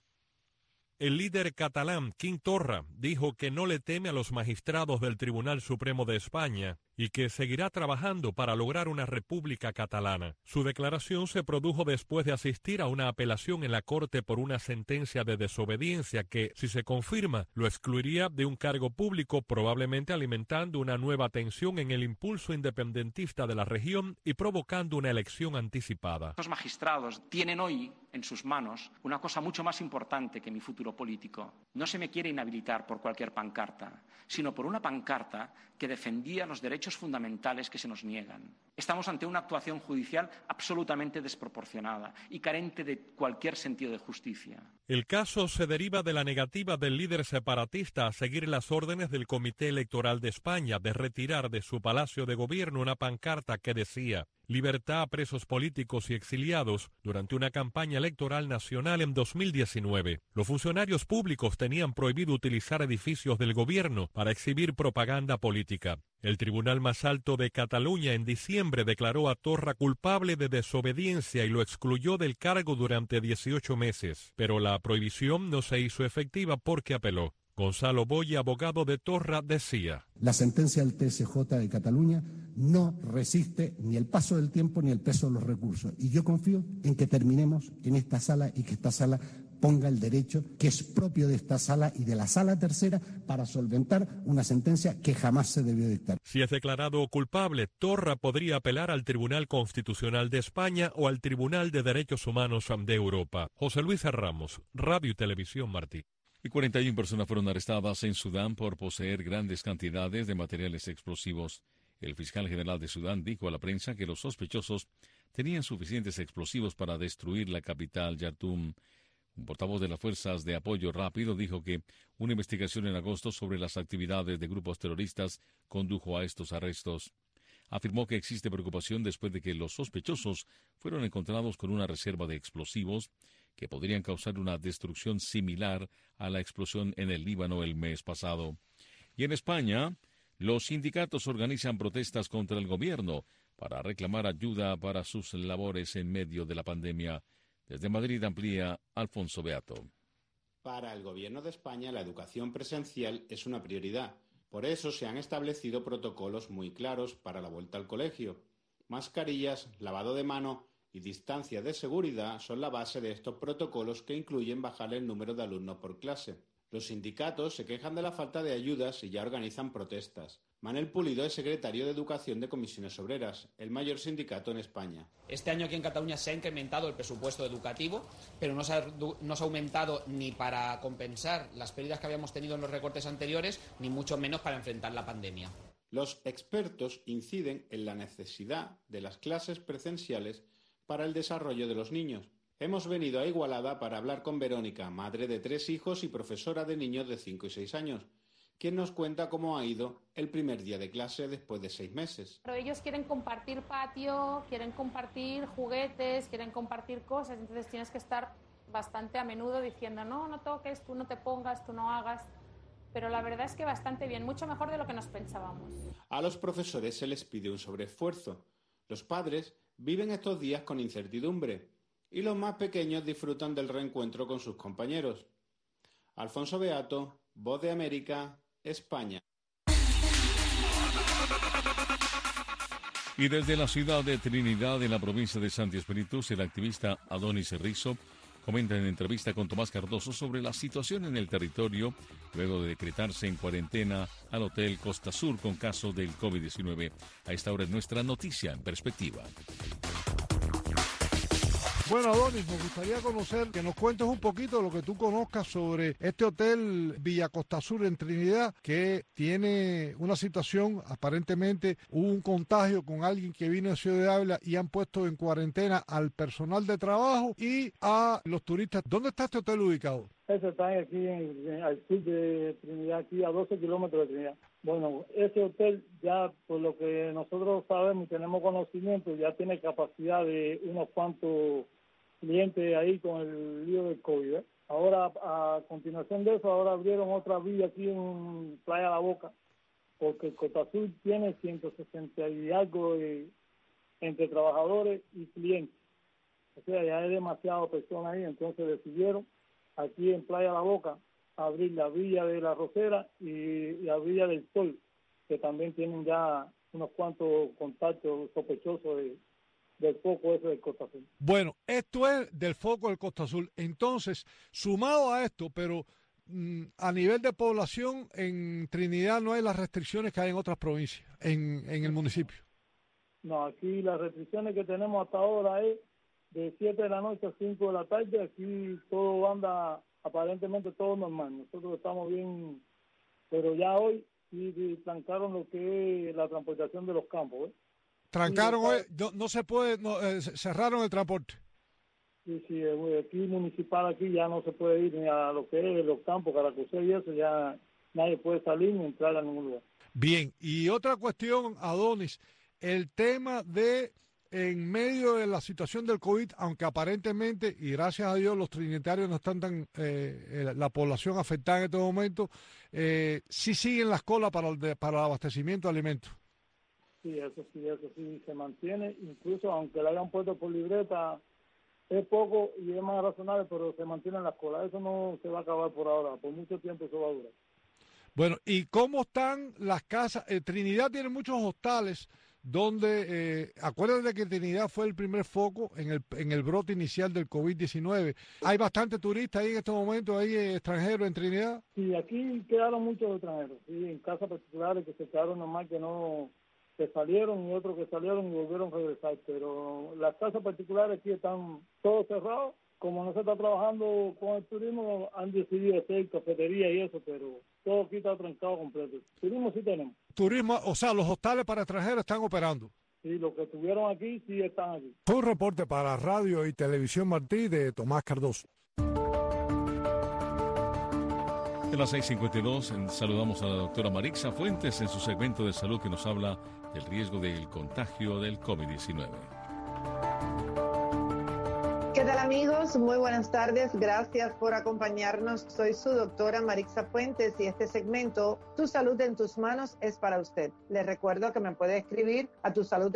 [SPEAKER 12] El líder catalán, Quim Torra, dijo que no le teme a los magistrados del Tribunal Supremo de España y que seguirá trabajando para lograr una república catalana. Su declaración se produjo después de asistir a una apelación en la Corte por una sentencia de desobediencia que, si se confirma, lo excluiría de un cargo público, probablemente alimentando una nueva tensión en el impulso independentista de la región y provocando una elección anticipada.
[SPEAKER 13] Los magistrados tienen hoy en sus manos una cosa mucho más importante que mi futuro político. No se me quiere inhabilitar por cualquier pancarta, sino por una pancarta que defendía los derechos fundamentales que se nos niegan. Estamos ante una actuación judicial absolutamente desproporcionada y carente de cualquier sentido de justicia.
[SPEAKER 12] El caso se deriva de la negativa del líder separatista a seguir las órdenes del Comité Electoral de España de retirar de su palacio de gobierno una pancarta que decía «Libertad a presos políticos y exiliados» durante una campaña electoral nacional en 2019. Los funcionarios públicos tenían prohibido utilizar edificios del gobierno para exhibir propaganda política. El Tribunal más alto de Cataluña en diciembre declaró a Torra culpable de desobediencia y lo excluyó del cargo durante 18 meses, pero la prohibición no se hizo efectiva porque apeló. Gonzalo Boya, abogado de Torra, decía:
[SPEAKER 14] la sentencia del TSJ de Cataluña no resiste ni el paso del tiempo ni el peso de los recursos. Y yo confío en que terminemos en esta sala y que esta sala ponga el derecho que es propio de esta sala y de la sala tercera para solventar una sentencia que jamás se debió dictar.
[SPEAKER 12] Si es declarado culpable, Torra podría apelar al Tribunal Constitucional de España o al Tribunal de Derechos Humanos de Europa. José Luis Ramos, Radio y Televisión Martí.
[SPEAKER 2] Y 41 personas fueron arrestadas en Sudán por poseer grandes cantidades de materiales explosivos. El fiscal general de Sudán dijo a la prensa que los sospechosos tenían suficientes explosivos para destruir la capital, Yartum. Un portavoz de las Fuerzas de Apoyo Rápido dijo que una investigación en agosto sobre las actividades de grupos terroristas condujo a estos arrestos. Afirmó que existe preocupación después de que los sospechosos fueron encontrados con una reserva de explosivos que podrían causar una destrucción similar a la explosión en el Líbano el mes pasado. Y en España, los sindicatos organizan protestas contra el gobierno para reclamar ayuda para sus labores en medio de la pandemia. Desde Madrid amplía Alfonso Beato.
[SPEAKER 15] Para el Gobierno de España, la educación presencial es una prioridad. Por eso se han establecido protocolos muy claros para la vuelta al colegio. Mascarillas, lavado de mano y distancia de seguridad son la base de estos protocolos, que incluyen bajar el número de alumnos por clase. Los sindicatos se quejan de la falta de ayudas y ya organizan protestas. Manel Pulido es secretario de Educación de Comisiones Obreras, el mayor sindicato en España.
[SPEAKER 16] Este año aquí en Cataluña se ha incrementado el presupuesto educativo, pero no se ha aumentado ni para compensar las pérdidas que habíamos tenido en los recortes anteriores, ni mucho menos para enfrentar la pandemia.
[SPEAKER 15] Los expertos inciden en la necesidad de las clases presenciales para el desarrollo de los niños. Hemos venido a Igualada para hablar con Verónica, madre de 3 hijos y profesora de niños de 5 y 6 años, quien nos cuenta cómo ha ido el primer día de clase después de 6 meses.
[SPEAKER 26] Pero ellos quieren compartir patio, quieren compartir juguetes, quieren compartir cosas, entonces tienes que estar bastante a menudo diciendo no toques, tú no te pongas, tú no hagas. Pero la verdad es que bastante bien, mucho mejor de lo que nos pensábamos.
[SPEAKER 15] A los profesores se les pide un sobreesfuerzo. Los padres viven estos días con incertidumbre y los más pequeños disfrutan del reencuentro con sus compañeros. Alfonso Beato, Voz de América, España.
[SPEAKER 2] Y desde la ciudad de Trinidad, en la provincia de Santi Espíritus, el activista Adonis Rizo comenta en entrevista con Tomás Cardoso sobre la situación en el territorio luego de decretarse en cuarentena al Hotel Costa Sur con casos del COVID-19. A esta hora es nuestra noticia en perspectiva.
[SPEAKER 4] Bueno, Adonis, nos gustaría conocer, que nos cuentes un poquito de lo que tú conozcas sobre este hotel Villa Costa Sur en Trinidad, que tiene una situación, aparentemente hubo un contagio con alguien que vino de Ciudad de Ávila y han puesto en cuarentena al personal de trabajo y a los turistas. ¿Dónde está este hotel ubicado?
[SPEAKER 17] Ese está aquí al sur de Trinidad, aquí a 12 kilómetros de Trinidad. Bueno, ese hotel ya, por lo que nosotros sabemos y tenemos conocimiento, ya tiene capacidad de unos cuantos clientes ahí con el lío del COVID. Ahora, a continuación de eso, ahora abrieron otra villa aquí en Playa La Boca, porque el Costa Sur tiene 160 y algo entre trabajadores y clientes. O sea, ya hay demasiadas personas ahí, entonces decidieron aquí en Playa La Boca abrir la Villa de la Rosera y la Villa del Sol, que también tienen ya unos cuantos contactos sospechosos del foco ese del Costa Azul.
[SPEAKER 4] Bueno, esto es del foco del Costa Azul. Entonces, sumado a esto, pero a nivel de población, en Trinidad no hay las restricciones que hay en otras provincias, en el municipio.
[SPEAKER 17] No, aquí las restricciones que tenemos hasta ahora es de 7 de la noche a 5 de la tarde. Aquí todo anda, aparentemente todo normal. Nosotros estamos bien, pero ya hoy sí trancaron lo que es la transportación de los campos,
[SPEAKER 4] Trancaron hoy, no se puede, cerraron el transporte.
[SPEAKER 17] Sí, aquí municipal, aquí ya no se puede ir ni a lo que es los campos, Caracusé y eso, ya nadie puede salir ni entrar a ningún lugar.
[SPEAKER 4] Bien, y otra cuestión, Adonis, el tema de, en medio de la situación del COVID, aunque aparentemente, y gracias a Dios, los trinitarios no están tan, la población afectada en este momento, sí siguen las colas para el abastecimiento de alimentos.
[SPEAKER 17] Sí, eso sí se mantiene, incluso aunque le hayan puesto por libreta, es poco y es más razonable, pero se mantienen las colas. Eso no se va a acabar por ahora, por mucho tiempo eso va a durar.
[SPEAKER 4] Bueno, ¿y cómo están las casas? Trinidad tiene muchos hostales donde, acuérdate que Trinidad fue el primer foco en el brote inicial del COVID-19. ¿Hay bastante turistas ahí en estos momentos, hay extranjeros en Trinidad?
[SPEAKER 17] Sí, aquí quedaron muchos extranjeros, sí, en casas particulares que se quedaron normal, que salieron y otros que salieron y volvieron a regresar, pero las casas particulares aquí están todos cerrados. Como no se está trabajando con el turismo, han decidido hacer cafetería y eso, pero todo aquí está trancado completo. Turismo sí tenemos.
[SPEAKER 4] Turismo, o sea, los hostales para extranjeros están operando.
[SPEAKER 17] Sí, los que estuvieron aquí sí están aquí.
[SPEAKER 4] Fue un reporte para Radio y Televisión Martí de Tomás Cardoso.
[SPEAKER 2] En las 6:52 saludamos a la doctora Marixa Fuentes en su segmento de salud que nos habla del riesgo del contagio del COVID-19.
[SPEAKER 18] ¿Qué tal, amigos? Muy buenas tardes. Gracias por acompañarnos. Soy su doctora Marixa Fuentes y este segmento, Tu Salud en Tus Manos, es para usted. Les recuerdo que me puede escribir a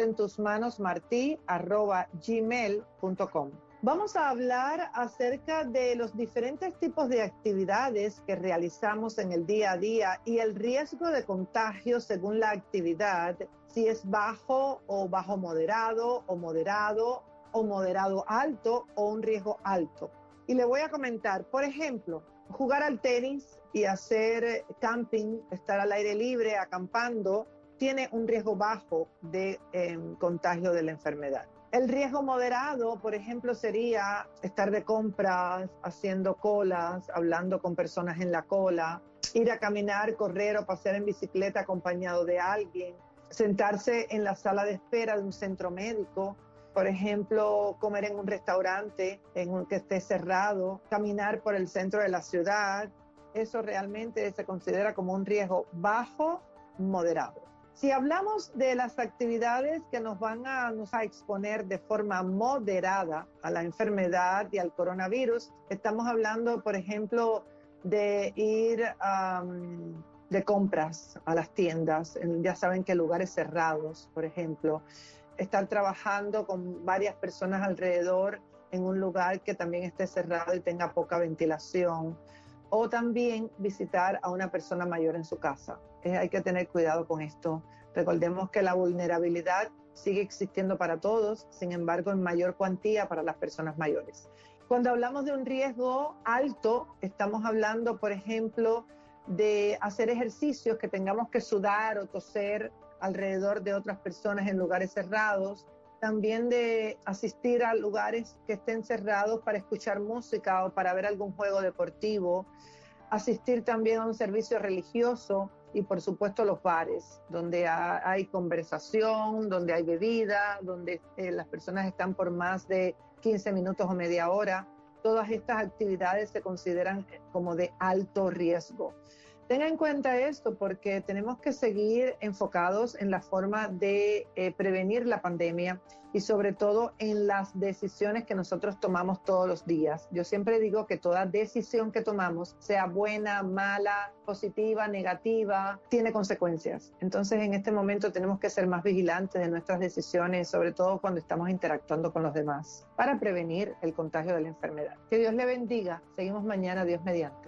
[SPEAKER 18] tusaludentusmanosmarti@gmail.com. Vamos a hablar acerca de los diferentes tipos de actividades que realizamos en el día a día y el riesgo de contagio según la actividad, si es bajo o bajo moderado o moderado o moderado alto o un riesgo alto. Y le voy a comentar, por ejemplo, jugar al tenis y hacer camping, estar al aire libre, acampando, tiene un riesgo bajo de contagio de la enfermedad. El riesgo moderado, por ejemplo, sería estar de compras, haciendo colas, hablando con personas en la cola, ir a caminar, correr o pasear en bicicleta acompañado de alguien, sentarse en la sala de espera de un centro médico, por ejemplo, comer en un restaurante que esté cerrado, caminar por el centro de la ciudad. Eso realmente se considera como un riesgo bajo, moderado. Si hablamos de las actividades que nos van a exponer de forma moderada a la enfermedad y al coronavirus, estamos hablando, por ejemplo, de ir de compras a las tiendas, ya saben que lugares cerrados, por ejemplo, estar trabajando con varias personas alrededor en un lugar que también esté cerrado y tenga poca ventilación, o también visitar a una persona mayor en su casa. Hay que tener cuidado con esto. Recordemos que la vulnerabilidad sigue existiendo para todos, sin embargo en mayor cuantía para las personas mayores. Cuando hablamos de un riesgo alto, estamos hablando, por ejemplo, de hacer ejercicios que tengamos que sudar o toser alrededor de otras personas en lugares cerrados, también de asistir a lugares que estén cerrados para escuchar música o para ver algún juego deportivo, asistir también a un servicio religioso y por supuesto los bares, donde hay conversación, donde hay bebida, donde las personas están por más de 15 minutos o media hora. Todas estas actividades se consideran como de alto riesgo. Tenga en cuenta esto porque tenemos que seguir enfocados en la forma de prevenir la pandemia y sobre todo en las decisiones que nosotros tomamos todos los días. Yo siempre digo que toda decisión que tomamos, sea buena, mala, positiva, negativa, tiene consecuencias. Entonces en este momento tenemos que ser más vigilantes de nuestras decisiones, sobre todo cuando estamos interactuando con los demás, para prevenir el contagio de la enfermedad. Que Dios le bendiga. Seguimos mañana, Dios mediante.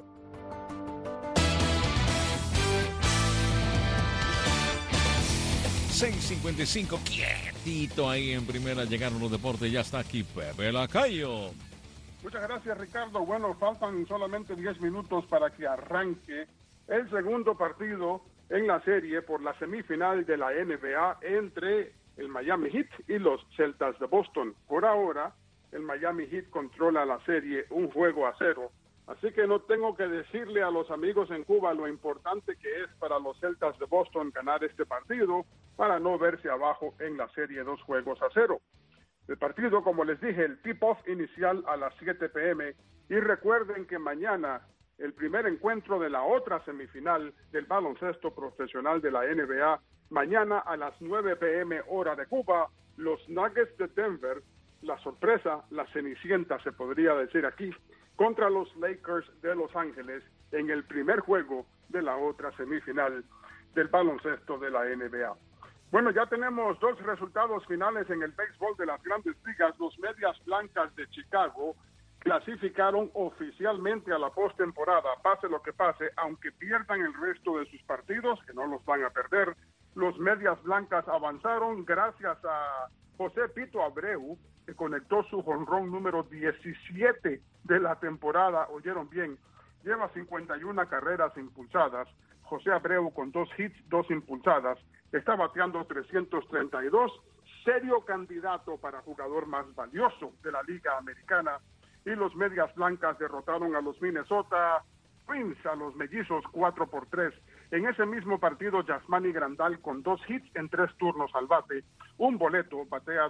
[SPEAKER 2] 6:55, quietito ahí en primera, llegaron los deportes, ya está aquí Pepe Lacayo.
[SPEAKER 19] Muchas gracias, Ricardo. Bueno, faltan solamente 10 minutos para que arranque el segundo partido en la serie por la semifinal de la NBA entre el Miami Heat y los Celtas de Boston. Por ahora, el Miami Heat controla la serie 1-0. Así que no tengo que decirle a los amigos en Cuba lo importante que es para los Celtas de Boston ganar este partido para no verse abajo en la serie 2-0. El partido, como les dije, el tip-off inicial a las 7 p.m. Y recuerden que mañana el primer encuentro de la otra semifinal del baloncesto profesional de la NBA, mañana a las 9 p.m. hora de Cuba, los Nuggets de Denver, la sorpresa, la cenicienta se podría decir aquí, contra los Lakers de Los Ángeles en el primer juego de la otra semifinal del baloncesto de la NBA. Bueno, ya tenemos dos resultados finales en el béisbol de las Grandes Ligas. Los Medias Blancas de Chicago clasificaron oficialmente a la postemporada, pase lo que pase, aunque pierdan el resto de sus partidos, que no los van a perder. Los Medias Blancas avanzaron gracias a José Pito Abreu, que conectó su jonrón número 17 de la temporada. Oyeron bien, lleva 51 carreras impulsadas. José Abreu con 2 hits, 2 impulsadas, está bateando 332, serio candidato para jugador más valioso de la Liga Americana. Y los Medias Blancas derrotaron a los Minnesota Twins, a los Mellizos 4-3. En ese mismo partido, Yasmani Grandal con 2 hits en 3 turnos al bate, un boleto, batea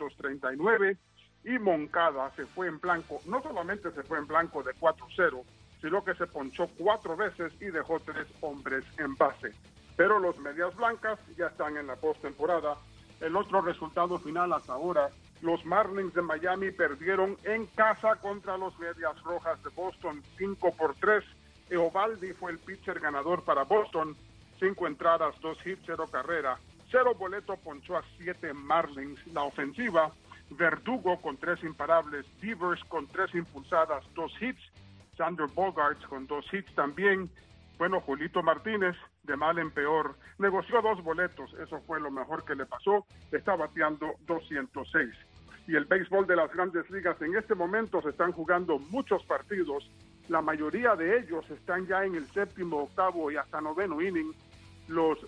[SPEAKER 19] 239, y Moncada se fue en blanco. No solamente se fue en blanco de 4-0, sino que se ponchó 4 veces y dejó 3 hombres en base. Pero los Medias Blancas ya están en la postemporada. El otro resultado final hasta ahora, los Marlins de Miami perdieron en casa contra los Medias Rojas de Boston 5-3. Eovaldi fue el pitcher ganador para Boston, 5 entradas, 2 hits, 0 carrera, 0 boleto, ponchó a 7 Marlins. La ofensiva, Verdugo con 3 imparables, Devers con 3 impulsadas, 2 hits, Sander Bogaerts con 2 hits también. Bueno, Julito Martínez, de mal en peor, negoció 2 boletos, eso fue lo mejor que le pasó, está bateando 206. Y el béisbol de las Grandes Ligas, en este momento se están jugando muchos partidos, la mayoría de ellos están ya en el 7º, 8º y hasta 9º inning. Los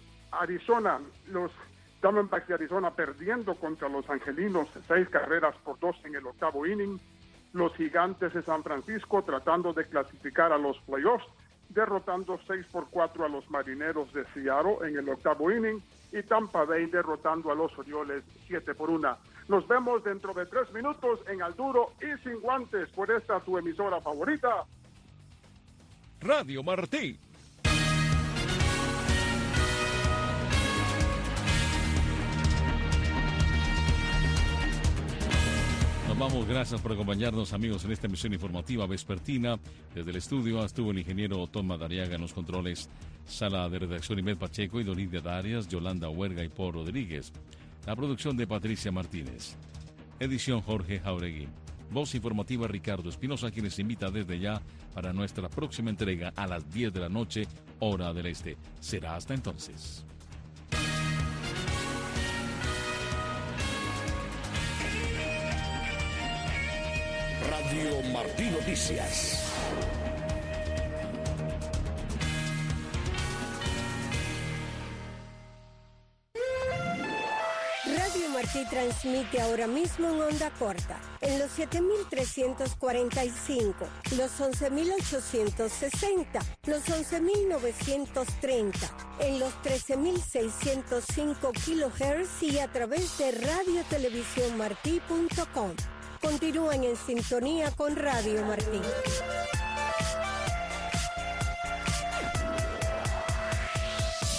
[SPEAKER 19] Diamondbacks de Arizona perdiendo contra los Angelinos 6 carreras por 2 en el 8º inning. Los Gigantes de San Francisco tratando de clasificar a los playoffs, derrotando 6-4 a los Marineros de Seattle en el 8º inning, y Tampa Bay derrotando a los Orioles 7-1. Nos vemos dentro de 3 minutos en Al Duro y Sin Guantes por esta tu emisora favorita,
[SPEAKER 2] Radio Martí. Nos vamos, gracias por acompañarnos, amigos, en esta emisión informativa vespertina. Desde el estudio estuvo el ingeniero Tom Madariaga en los controles, sala de redacción Imed Pacheco y Donidia Darias, Yolanda Huerga y Paul Rodríguez. La producción de Patricia Martínez. Edición Jorge Jauregui. Voz informativa Ricardo Espinosa, quien les invita desde ya para nuestra próxima entrega a las 10 de la noche, hora del este. Será hasta entonces.
[SPEAKER 1] Radio Martí Noticias.
[SPEAKER 20] Radio Martí transmite ahora mismo en onda corta, en los 7.345, los 11.860, los 11.930, en los 13.605 kHz y a través de radiotelevisiónmartí.com. Continúan en sintonía con Radio Martí.